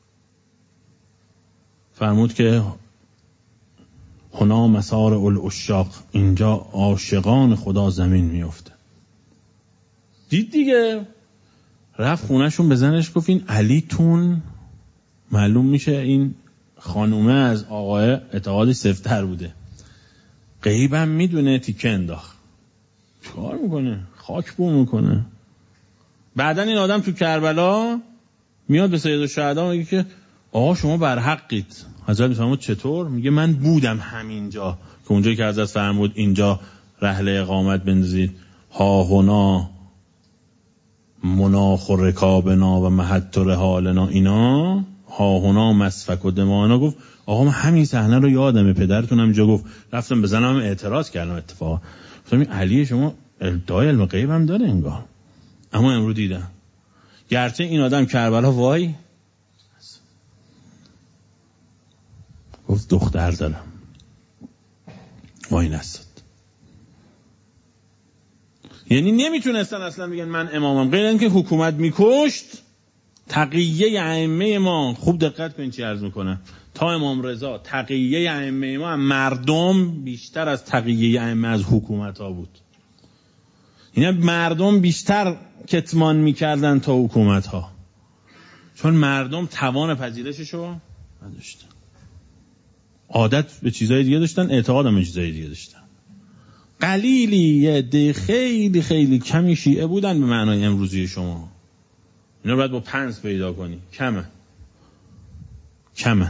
فرمود که هنا مسار العشاق، اینجا عاشقان خدا زمین میفته. دید دیگه، رفت خونهشون به زنش گفت این علی تون، معلوم میشه این خانومه از آقای اعتقادی سفتر بوده، غیبم میدونه، تیکه انداخت. چیکار میکنه؟ خاک بو میکنه. بعدن این آدم تو کربلا میاد به سید الشهدا میگه که آقا شما بر حقید. حضرت میفرمود چطور؟ میگه من بودم همینجا که اونجایی که حضرت فرمود اینجا رحل اقامت بندازید، ها هنا مناخ و رکابنا و محط و رحالنا، اینا ها هنا مسفک و دمانا. گفت آقا من همین صحنه رو یادمه، پدرتون هم اینجا گفت، رفتم بزنم اعتراض کردم اتفاقا. گفتم این علی شما ادعای علم غیب هم داره انگار. اما امروز دیدم، گرچه این آدم کربلا وای گفت دختر دارم، وای نستد. یعنی نمیتونستن اصلا بگن من امامم، غیر اینکه حکومت میکشت. تقیه ائمه ما، خوب دقت کنین چی عرض میکنه، تا امام رضا تقیه ائمه ما مردم بیشتر از تقیه ائمه از حکومت ها بود. اینا مردم بیشتر کتمان میکردن تا حکومت ها، چون مردم توان پذیرششو نداشتن، عادت به چیزای دیگه داشتن، اعتقاد هم به چیزای دیگه داشتن. قلیلی یه ده خیلی خیلی کمی شیعه بودن به معنای امروزی شما. اینا باید با پنج پیدا کنی، کمن کمن.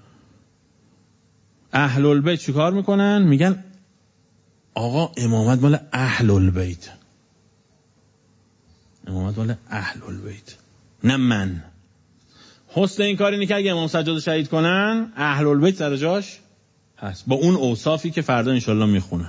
اهل البیت چی کار میکنن؟ میگن آقا امامت مال اهل البیت، امامت مال اهل البیت، نه من. حسن این کار اینه که اگه امام سجاد شهید کنن اهل البیت سر جاش هست، با اون اوصافی که فردا انشالله میخونه.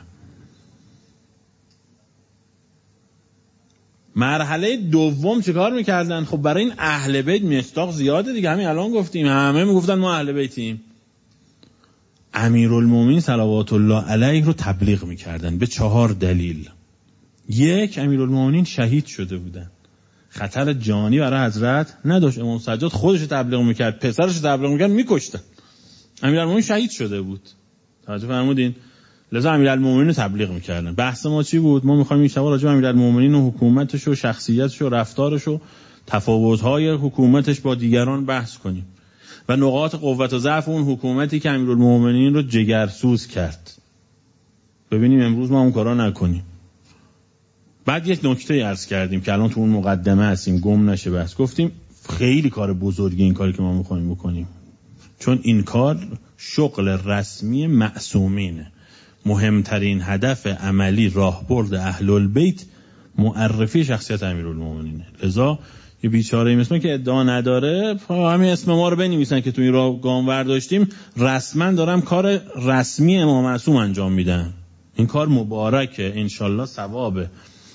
مرحله دوم چه کار میکردن؟ خب برای این اهل بیت مصداق زیاده دیگه، همین الان گفتیم، همه میگفتن ما اهل بیتیم. امیرالمومنین صلوات الله علیه رو تبلیغ میکردن به چهار دلیل. یک، امیرالمومنین شهید شده بودن، خطر جانی برای حضرت نداشت. امام سجاد خودش تبلیغ میکرد، پسرش تبلیغ میکرد، میکشتن. امیرالمومنین شهید شده بود، توجه فرمودین؟ لذا امیرالمومنین رو تبلیغ میکردن. بحث ما چی بود؟ ما میخوایم این شب راجع به امیرالمومنین و حکومتش و شخصیتش و رفتارش و تفاوت‌های حکومتش با دیگران بحث کنیم و نقاط قوت و ضعف اون حکومتی که امیرالمومنین رو جگرسوز کرد. ببینیم امروز ما اون کارا نکنیم. بعد یک نکته عرض کردیم که الان تو اون مقدمه هستیم، گم نشه بس. گفتیم خیلی کار بزرگی این کاری که ما میخوایم بکنیم، چون این کار شغل رسمی معصومینه. مهمترین هدف عملی راهبرد اهل البیت معرفی شخصیت امیرالمومنینه. لذا یه بیچاره مثل من که ادعا نداره، همین اسم ما رو بنویسن که تو این راه گام ورداشتیم، رسما دارم کار رسمی امام معصوم انجام میدن. این کار مبارکه، انشالله ثوابه.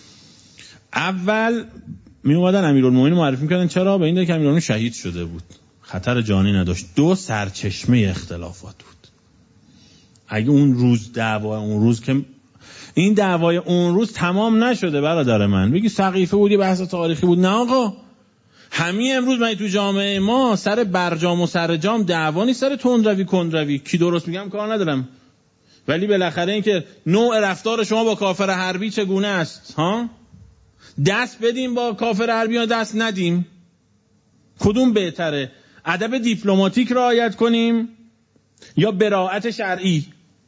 اول می اومدن امیرالمومنین معرفی می‌کردن، چرا؟ به این دلیل که امیرالمومنین شهید شده بود، خطر جانی نداشت. دو، سرچشمه اختلافات بود. اگه اون روز دعوا اون روز که این دعوای اون روز تمام نشده برادر من، بگی سقیفه بود، یه بحث تاریخی بود، نه آقا. همین امروز من تو جامعه ما سر برجام و سرجام دعوا نیست، سر تندروی کندروی. کی درست میگم کار ندارم، ولی بالاخره این که نوع رفتار شما با کافر حربی چگونه است، ها؟ دست بدیم با کافر حربی یا دست ندیم؟ کدوم بهتره؟ ادب دیپلماتیک رعایت کنیم یا براءت شرعی؟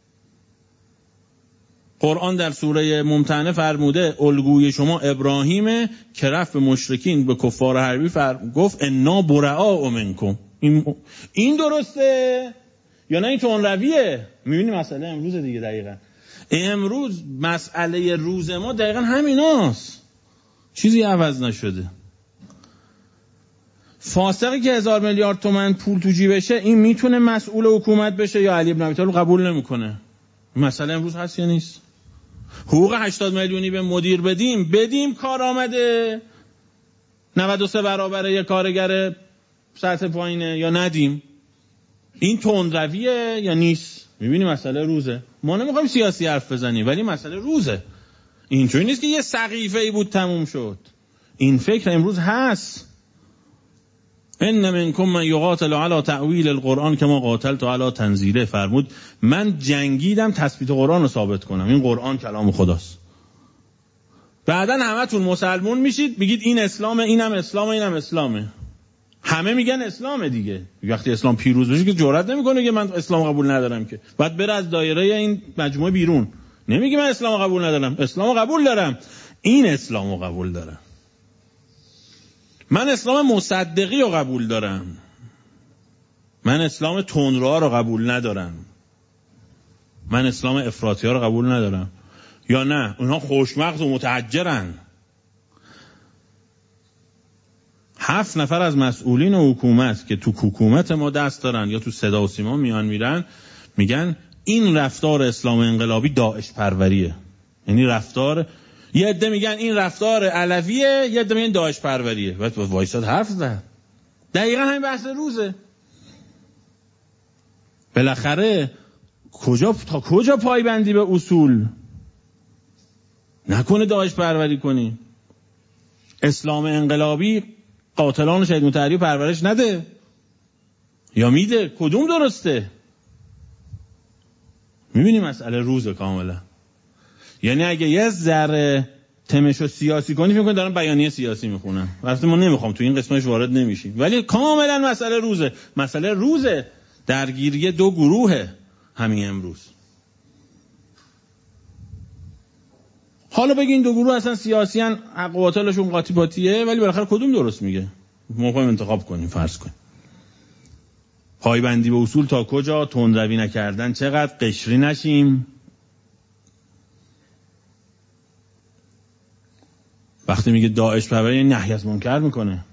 قرآن در سوره ممتحنه فرموده الگوی شما ابراهیمه که رفت به مشرکین، به کفار حربی فرم گفت انا براء منکم. این این درسته یا نه؟ این چون رویه. میبینی مسئله امروز دیگه، دقیقاً امروز مسئله روز ما دقیقاً همیناست، چیزی عوض نشده. فاسقی که هزار میلیارد تومان پول تو جیبشه، این میتونه مسئول حکومت بشه یا علی بن ابی طالب قبول نمیکنه؟ مسئله امروز هست یا نیست؟ حقوق هشتاد میلیونی به مدیر بدیم بدیم کار آمده نود و سه برابر یک کارگر سطح پایینه یا ندیم؟ این تندرویه یا نیست؟ میبینی مسئله روزه. ما نمیخوایم سیاسی حرف بزنیم ولی مسئله روزه. اینجوری نیست که یه سقیفه ای بود تموم شد. این فکر امروز هست. ان منکم من یقاتل علی تأویل القرآن کما قاتلت علی تنزیله. فرمود من جنگیدم تثبیت قرآن رو ثابت کنم. این قرآن کلام خداست. بعدن همتون مسلمون میشید میگید این اسلامه، اینم اسلامه، اینم اسلامه. همه میگن اسلامه دیگه. وقتی اسلام پیروز بشه که جرئت نمیکنه که من اسلام قبول ندارم، که بعد بره از دایره این مجموعه بیرون. نمیگه من اسلام قبول ندارم، اسلام قبول دارم. این اسلامو قبول دارم. من اسلام مصدقی رو قبول دارم. من اسلام تندرو رو قبول ندارم. من اسلام افراطی ها رو قبول ندارم. یا نه اونها خوشمغز و متحجرن. هفت نفر از مسئولین حکومت که تو حکومت ما دست دارن یا تو صدا و سیما میان میرن میگن این رفتار اسلام انقلابی داعش پروریه. یعنی رفتار، یه عده میگن این رفتار علویه، یه عده میگن داعش پروریه. بعد وایساد حرف زد. دقیقا همین بحث روزه. بالاخره کجا تا کجا پایبندی به اصول؟ نکنه داعش پروری کنی. اسلام انقلابی قاتلان شهید مطهری پرورش نده یا میده؟ کدوم درسته؟ میبینی مسئله روزه کاملا. یعنی اگه یه ذره تمشو سیاسی کنی فکر کنی دارن بیانیه سیاسی میخونن. وقتی ما نمیخوام تو این قسمتش وارد نمیشیم، ولی کاملا مسئله روزه. مسئله روزه درگیری دو گروهه همین امروز. حالا بگین دو گروه اصلا سیاسی ان، حق و باطلشون قاطی پاتیه، ولی بالاخره کدوم درست میگه؟ ما میخوایم انتخاب کنیم. فرض کنیم پایبندی به اصول تا کجا، تندروی نکردن چقدر، قشری نشیم. وقتی میگه داعش پروری یعنی نهی از منکر میکنه،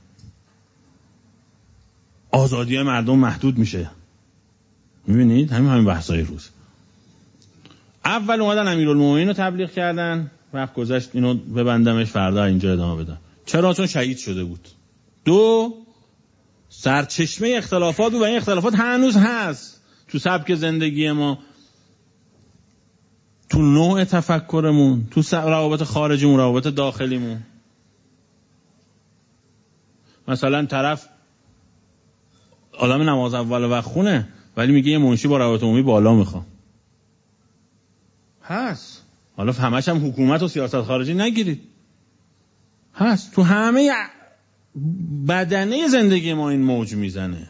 آزادی مردم محدود میشه. میبینید همین همین بحثای روز. اول اومدن امیرالمومنین رو تبلیغ کردن، وقت گذشت اینو ببندمش فردا اینجا ادامه بدم. چرا؟ چون شهید شده بود. دو، سرچشمه اختلافات بود و این اختلافات هنوز هست تو سبک زندگی ما، تو نوع تفکرمون، تو روابط خارجیمون، روابط داخلیمون. مثلا طرف آدم نماز اول وقت خونه ولی میگه یه منشی با روابط عمومی بالا میخوام. هست. حالا همش هم حکومت و سیاست خارجی نگیرید. هست. تو همه بدنه زندگی ما این موج میزنه.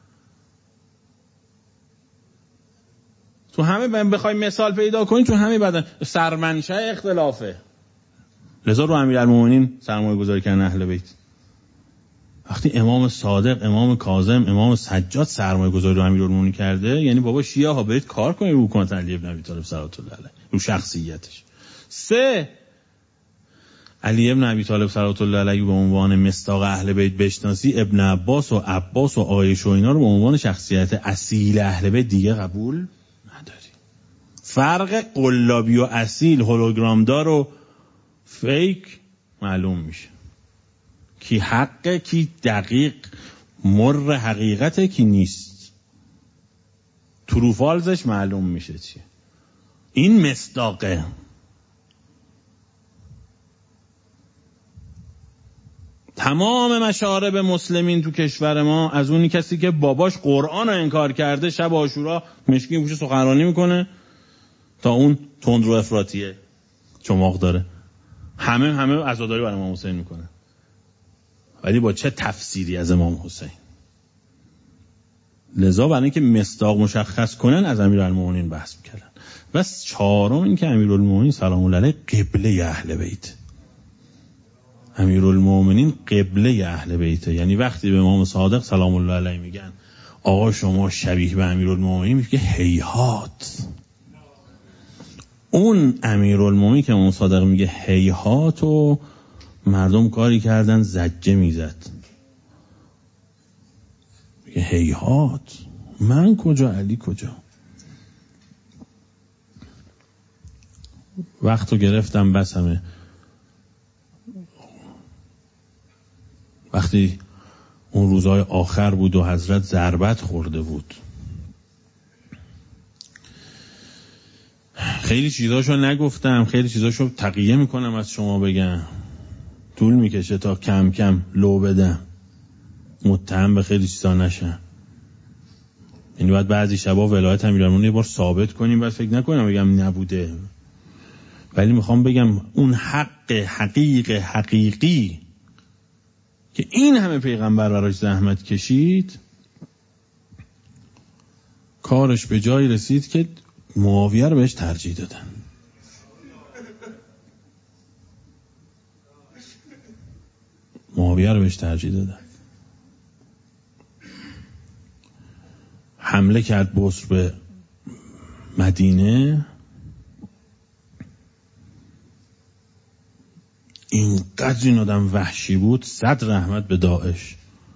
تو همه بخوای مثال پیدا کنی تو همه بدن سرمنشأ اختلافه. لذا رو امیرالمومنین سرمایه گذاری کردن اهل بیت. وقتی امام صادق، امام کاظم، امام سجاد سرمایه گذاری رو امیرالمومنین کرده، یعنی بابا شیعه ها برید کار کنید رو حکومت علی بن ابی طالب صلوات الله علیه، رو شخصیتش. سه، علی بن ابی طالب صلوات الله علیه به عنوان مصداق اهل بیت بشناسی، ابن عباس و عباس و عایشه و اینا رو به عنوان شخصیت اصیل اهل بیت دیگه قبول نداری. فرق قلابی و اصیل، هولوگرامدار و فیک معلوم میشه. کی حقه، کی دقیق، مر حقیقته، کی نیست. تروفالزش معلوم میشه چیه. این مصداقه. تمام مشارب مسلمین تو کشور ما، از اونی کسی که باباش قرآن رو انکار کرده شب عاشورا مشکی پوش سخنرانی میکنه تا اون تندرو افراطیه چماق داره، همه همه عزاداری برای امام حسین میکنه. ولی با چه تفسیری از امام حسین؟ لذا برای اینکه مصداق مشخص کنن از امیرالمومنین بحث میکردن. و چهارم این که امیرالمومنین سلام الله علیه قبله اهل بیت. امیرالمومنین قبله اهل بیته. یعنی وقتی به امام صادق سلام الله علیه میگن آقا شما شبیه به امیرالمومنین، میگه هیهات. اون امیرالمومنین که امام صادق میگه هیهات و مردم کاری کردن زجه میزد. میگه هیهات، من کجا علی کجا؟ وقت رو گرفتم بسمه. وقتی اون روزهای آخر بود و حضرت ضربت خورده بود، خیلی چیزاشو نگفتم، خیلی چیزاشو تقیه میکنم از شما بگم، طول میکشه تا کم کم لو بدم، متهم به خیلی چیزا نشم. یعنی باید بعضی شبا ولایت امیرالمومنین یه بار ثابت کنیم، بعد فکر نکنم بگم نبوده، ولی میخوام بگم اون حق حقیق حقیقی که این همه پیغمبر براش زحمت کشید، کارش به جایی رسید که معاویه رو بهش ترجیح دادن. معاویه رو بهش ترجیح دادن. حمله کرد بصر به مدینه، اینقدر این آدم وحشی بود، صد رحمت به داعش.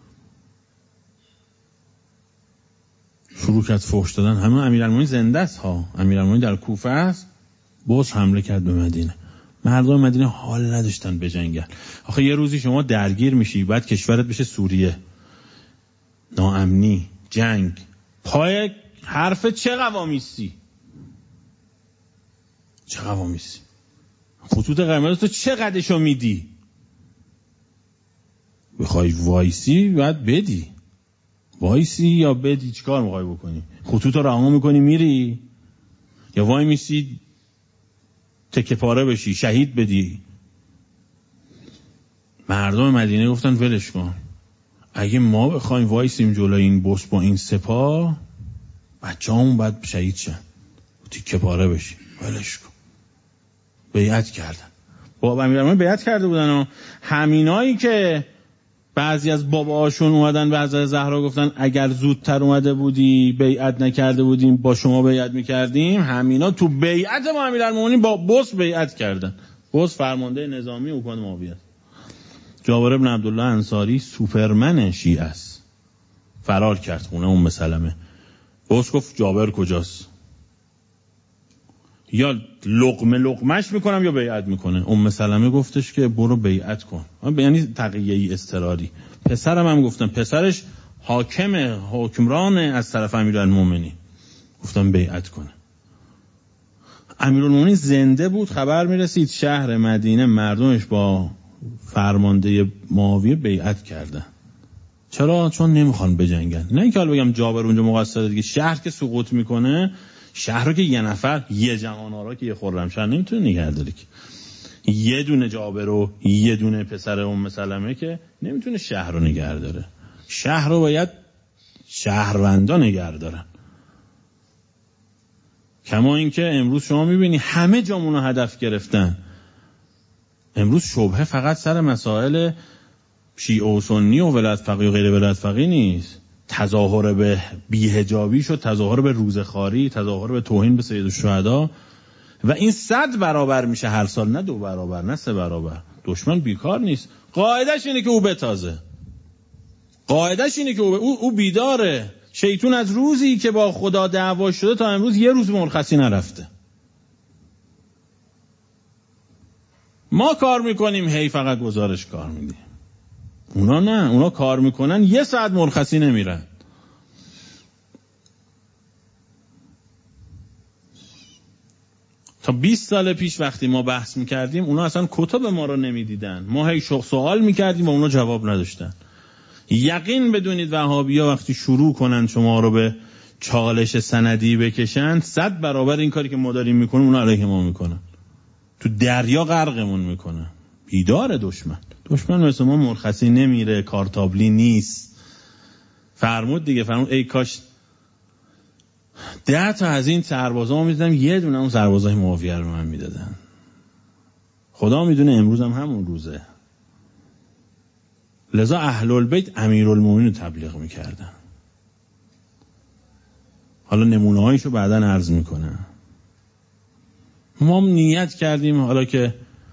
شروع کرد فحش دادن. همه امیرالمومنین زنده است ها، امیرالمومنین در کوفه است، بصر حمله کرد به مدینه. مردم مدینه حال نداشتن بجنگن. آخه یه روزی شما درگیر میشی، بعد کشورت بشه سوریه، ناامنی، جنگ، پای حرف چه قوامیسی؟ چه قوامیسی؟ خطوط قرمز تو چه قدشو میدی؟ بخوای وایسی باید بدی. وایسی یا بدی؟ چیکار میخوای بکنی؟ خطوط رو رها میکنی میری، یا وای میسی تکه پاره بشی، شهید بدی؟ مردم مدینه گفتن ولش کن، اگه ما بخوایم وایسیم جلوی این بس با این سپاه، بچه‌هامون باید شهید شن، تکه پاره بشی، ولش کن. بیعت کردن. بابا امیرالمومنین بیعت کرده بودن و همینایی که بعضی از باباهاشون اومدن به حضرت زهرا گفتن اگر زودتر اومده بودی بیعت نکرده بودیم با شما بیعت میکردیم، همینا تو بیعت با امیرالمومنین با بصر بیعت کردن. بصر فرمانده نظامی حکومت معاویه است. جابر بن عبدالله انصاری سوپرمن شیعه است، فرار کرد خونه ام سلمه. بصر گفت جابر کجاست؟ یا لقمه لقمش میکنم یا بیعت میکنه. ام سلمه گفتش که برو بیعت کن، یعنی تقیه‌ای اضطراری. پسرم هم گفتم، پسرش حاکم حکمران از طرف امیرالمومنین، گفتم بیعت کنه. امیرالمومنین زنده بود، خبر میرسید شهر مدینه مردمش با فرمانده معاویه بیعت کردن. چرا؟ چون نمیخوان بجنگن. نه اینکه حالا بگم جابر اونجا مقصره دیگه، شهر که سقوط میکنه، شهر رو که یه نفر، یه جهان‌آرا که یه خرمشهر نمیتونه نگه داره که، یه دونه جابر و یه دونه پسر ام سلمه که نمیتونه شهر رو نگه داره. شهر رو باید شهروندان نگه دارن. کما اینکه امروز شما میبینی همه جامون رو هدف گرفتن. امروز شبهه فقط سر مسائل شیعه و سنی و ولایت فقیه و غیر ولایت فقیه نیست. تظاهر به بی‌حجابی شد، تظاهر به روزخواری، تظاهر به توهین به سید الشهدا، و این صد برابر میشه هر سال، نه دو برابر، نه سه برابر. دشمن بیکار نیست، قاعدش اینه که او بتازه، قاعدش اینه که او, او, او بیداره. شیطون از روزی که با خدا دعوا شده تا امروز یه روز مرخصی نرفته. ما کار میکنیم هی فقط گزارش کار میدیم، اونا نه، اونا کار میکنن یه ساعت مرخصی نمیرن. تا بیست سال پیش وقتی ما بحث میکردیم اونا اصلا کتب ما رو نمیدیدن، ما هی سوال میکردیم و اونا جواب نداشتن. یقین بدونید وهابی‌ها وقتی شروع کنن شما رو به چالش سندی بکشن، صد برابر این کاری که ما داریم میکنیم اونا علیه ما میکنن، تو دریا غرقمون میکنن. بیدار دشمن. دشمن مثل ما مرخصی نمیره، کارتابلی نیست. فرمود دیگه، فرمود ای کاش ده تا از این سربازا میدادم، یه دونه اون سربازای معاویه رو من میدادن. خدا میدونه امروز هم همون روزه. لذا اهل البیت امیرالمومنین رو تبلیغ میکردن. حالا نمونه هایشو بعدن عرض میکنم. ما هم نیت کردیم حالا که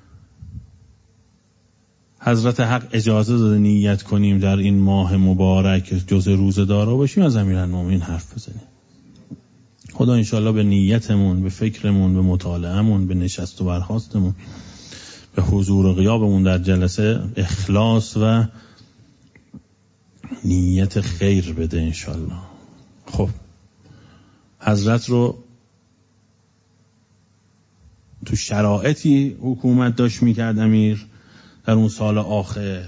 حضرت حق اجازه داده نیت کنیم در این ماه مبارک جز روزه دارا باشیم، از امیرالمومنین حرف بزنیم. خدا انشالله به نیتمون، به فکرمون، به مطالعهمون، به نشست و برخاستمون، به حضور و غیابمون در جلسه اخلاص و نیت خیر بده انشالله. خب حضرت رو تو شرایطی حکومت داشت میکرد امیر در اون سال آخر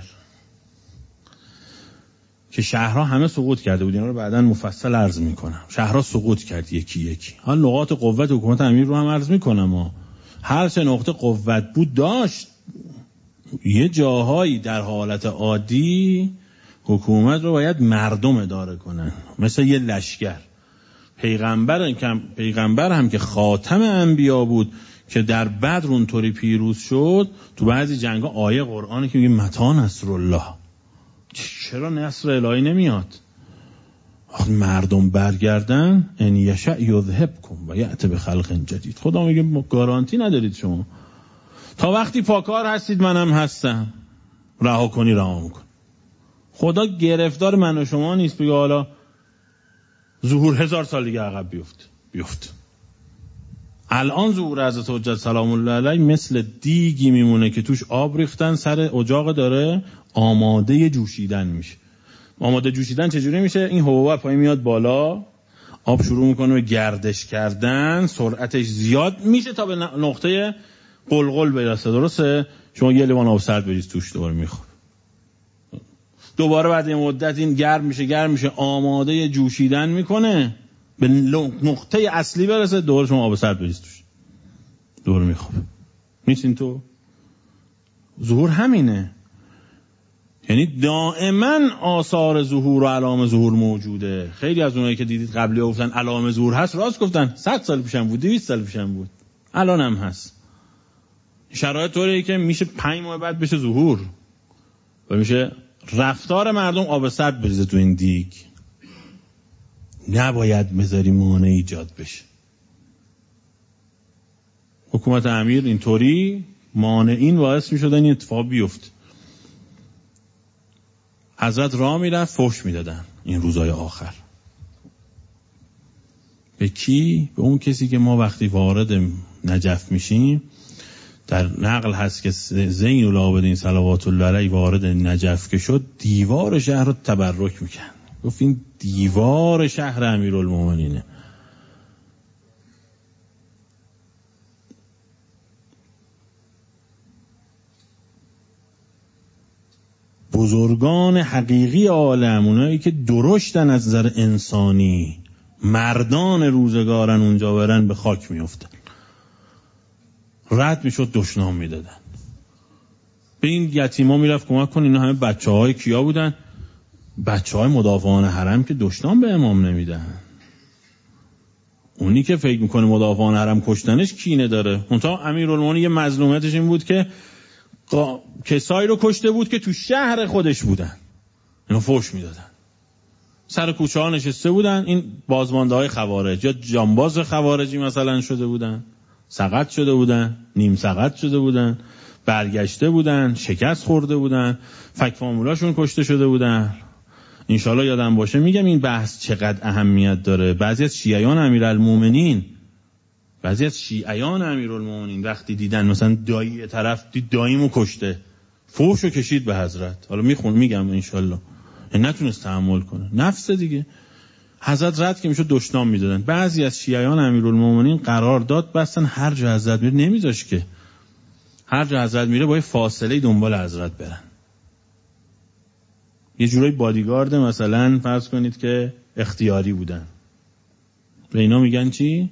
که شهرها همه سقوط کرده بود. اینا رو بعداً مفصل عرض میکنم. شهرها سقوط کرد یکی یکی. حالا نقاط قوت حکومت امیر رو هم عرض میکنم. ها هر چه نقطه قوت بود داشت. یه جاهایی در حالت عادی حکومت رو باید مردم اداره کنن، مثل یه لشکر. پیغمبر هم پیغمبر هم که خاتم انبیا بود که در بدر اونطوری پیروز شد، تو بعضی جنگا آیه قرآنی که میگه متی نصر الله. چرا نصر الهی نمیاد؟ آخه مردم برگردن ان یشاء یذهبکم و یأتی بخلق جدید. خدا میگه گارانتی ندارید شما، تا وقتی پاکار هستید منم هستم، رها کنی رها میکن. خدا گرفتار من و شما نیست بگه حالا ظهور هزار سال دیگه عقب بیفت بیفت. الان ظهور حضرت حجت سلام الله علیه مثل دیگی میمونه که توش آب ریختن سر اجاق، داره آماده جوشیدن میشه. آماده جوشیدن چجوری میشه؟ این حباب پایین میاد بالا، آب شروع میکنه به گردش کردن، سرعتش زیاد میشه تا به نقطه قلقل برسه. درسته؟ شما یه لیوان آب سرد بریز توش، دوباره میخوره. دوباره بعد یه مدت این گرم میشه گرم میشه آماده جوشیدن میکنه، به نقطه اصلی برسه، دوباره شما آب سرد بریز توش، دوباره میخوره. میشین تو ظهور همینه. یعنی دائما آثار ظهور و علائم ظهور موجوده. خیلی از اونایی که دیدید قبلی گفتن علائم ظهور هست، راست گفتن. صد سال پیشم بود، دویست سال پیشم بود، الان هم هست. شرایط طوریه که میشه پنج ماه بعد بشه ظهور و میشه رفتار مردم آب سرد بریزه تو این دیگ. نباید بذاری مانع ایجاد بشه. حکومت امیر اینطوری مانعین باعث میشدن این اتفاق بیفت. حضرت راه میرفت فحش میدادن این روزهای آخر. به کی؟ به اون کسی که ما وقتی وارد نجف میشیم، در نقل هست که زین العابدین صلوات الله علیه وارد نجف که شد، دیوار شهر رو تبرک میکن. گفت این دیوار شهر امیرالمومنینه. بزرگان حقیقی عالم، اونایی که درشتن از نظر انسانی، مردان روزگارن، اونجا برن به خاک میافتن. رد میشد دشنام میدادن. به این یتیما میرفت کمک کن. اینا همه بچه های کیا بودن؟ بچه های مدافعان حرم که دشنام به امام نمیدن. اونی که فکر میکنه مدافعان حرم کشتنش کینه داره. اونتا امیرالمومنین یه مظلومیتش این بود که قا... کسایی رو کشته بود که تو شهر خودش بودن، اینا فحش میدادن. سر کوچه ها نشسته بودن، این بازمانده های خوارج یا جانباز خوارجی مثلا شده بودن، سقط شده بودن، نیم سقط شده بودن، برگشته بودن، شکست خورده بودن، فک فامیلاشون کشته شده بودن. انشالله یادم باشه میگم این بحث چقدر اهمیت داره. بعضی از شیعیان امیرالمومنین بعضی از شیعیان امیرالمومنین وقتی دیدن مثلا دایی طرف دید داییمو کشته، فحشو کشید به حضرت. حالا میخون میگم انشالله نتونست تحمل کنه، نفس دیگه. حضرت رد که میشد دشنام میدادن. بعضی از شیعیان امیرالمومنین قرار داد بستن هر جا حضرت میره، نمیذاش که هر جا حضرت میره با فاصله دنبال حضرت برن. یه جورای بادیگارد مثلا فرض کنید که اختیاری بودن. به اینا میگن چی؟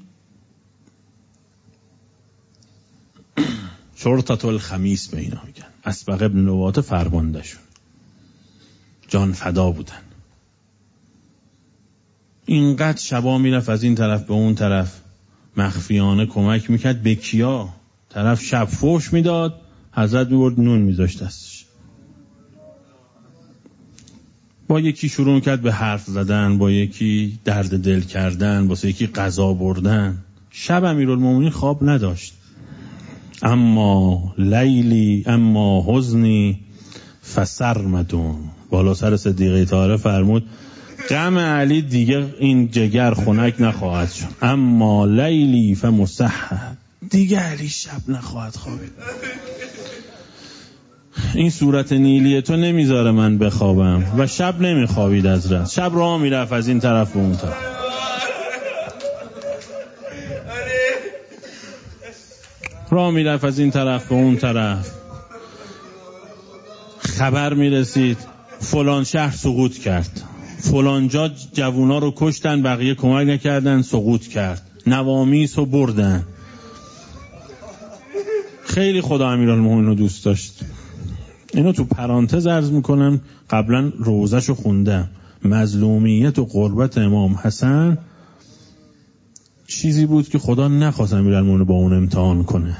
شرطة الخمیس به اینا میگن. اسبق ابن نواته فرماندهشون، جان فدا بودن. اینقدر شبا میرفت از این طرف به اون طرف مخفیانه کمک میکرد. به کیا؟ طرف شب فحش میداد، حضرت میبرد نون میذاشت دستش. با یکی شروع کرد به حرف زدن، با یکی درد دل کردن، با یکی غذا بردن. شب امیرالمومنین خواب نداشت. اما لیلی اما حزنی فسرمدون. بالا سر صدیقه طاهره فرمود غم علی دیگه این جگر خنک نخواهد شد. اما لیلی فمسحر، دیگه علی شب نخواهد خوابید. این صورت نیلی تو نمیذاره من بخوابم و شب نمیخوابید از رد. شب راه میرفت از این طرف به اون طرف. راه میرفت از این طرف به اون طرف. خبر میرسید فلان شهر سقوط کرد، فلان جا جوونا رو کشتن، بقیه کمک نکردن، سقوط کرد، نوامیس رو بردن. خیلی خدا امیرالمومنین رو دوست داشت. اینو تو پرانتز عرض میکنم، قبلا روزه‌شو خوندم. مظلومیت و قربت امام حسن چیزی بود که خدا نخواست امیرالمومنین با اون امتحان کنه.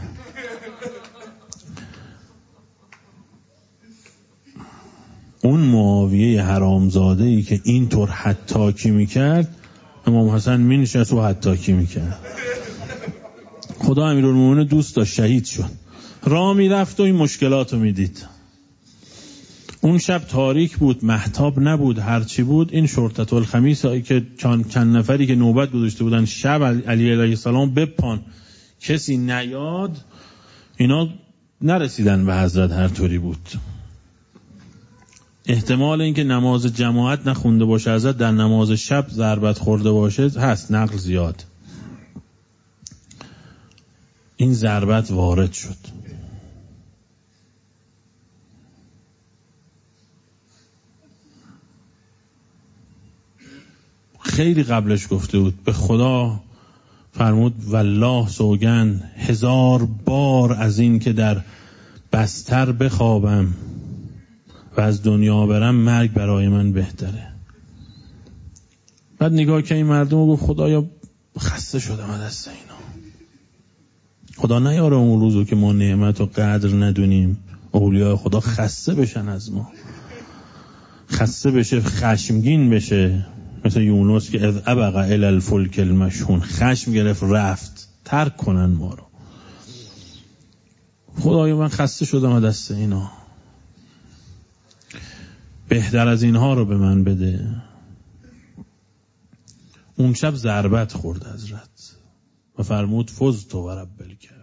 اون معاویه حرامزاده‌ای که اینطور حتاکی میکرد، امام حسن مینشست و حتاکی میکرد. خدا امیرالمومنین دوست داشت، شهید شد. راه میرفت و این مشکلات رو میدید. اون شب تاریک بود، مهتاب نبود، هرچی بود. این شرطة الخمیس هایی که چند, چند نفری که نوبت گذاشته بودن شب علی علیه السلام بپان کسی نیاد، اینا نرسیدن به حضرت هر طوری بود. احتمال اینکه نماز جماعت نخونده باشه حضرت، در نماز شب ضربت خورده باشه هست، نقل زیاد. این ضربت وارد شد. خیلی قبلش گفته بود، به خدا فرمود والله سوگند هزار بار از این که در بستر بخوابم و از دنیا برم، مرگ برای من بهتره. بعد نگاه که این مردم رو گفت خدایا خسته شدم از دست اینا. خدا نیاره اون روزو که ما نعمت و قدر ندونیم اولیاء خدا خسته بشن از ما، خسته بشه، خشمگین بشه، مثل یونس که اذ ابق الی الفلک المشحون، خشم گرفت رفت، ترک کنن ما رو. خدایا من خسته شدم از دست اینا، بهتر از اینها رو به من بده. اون شب ضربت خورد حضرت و فرمود فزت و رب الکعبه.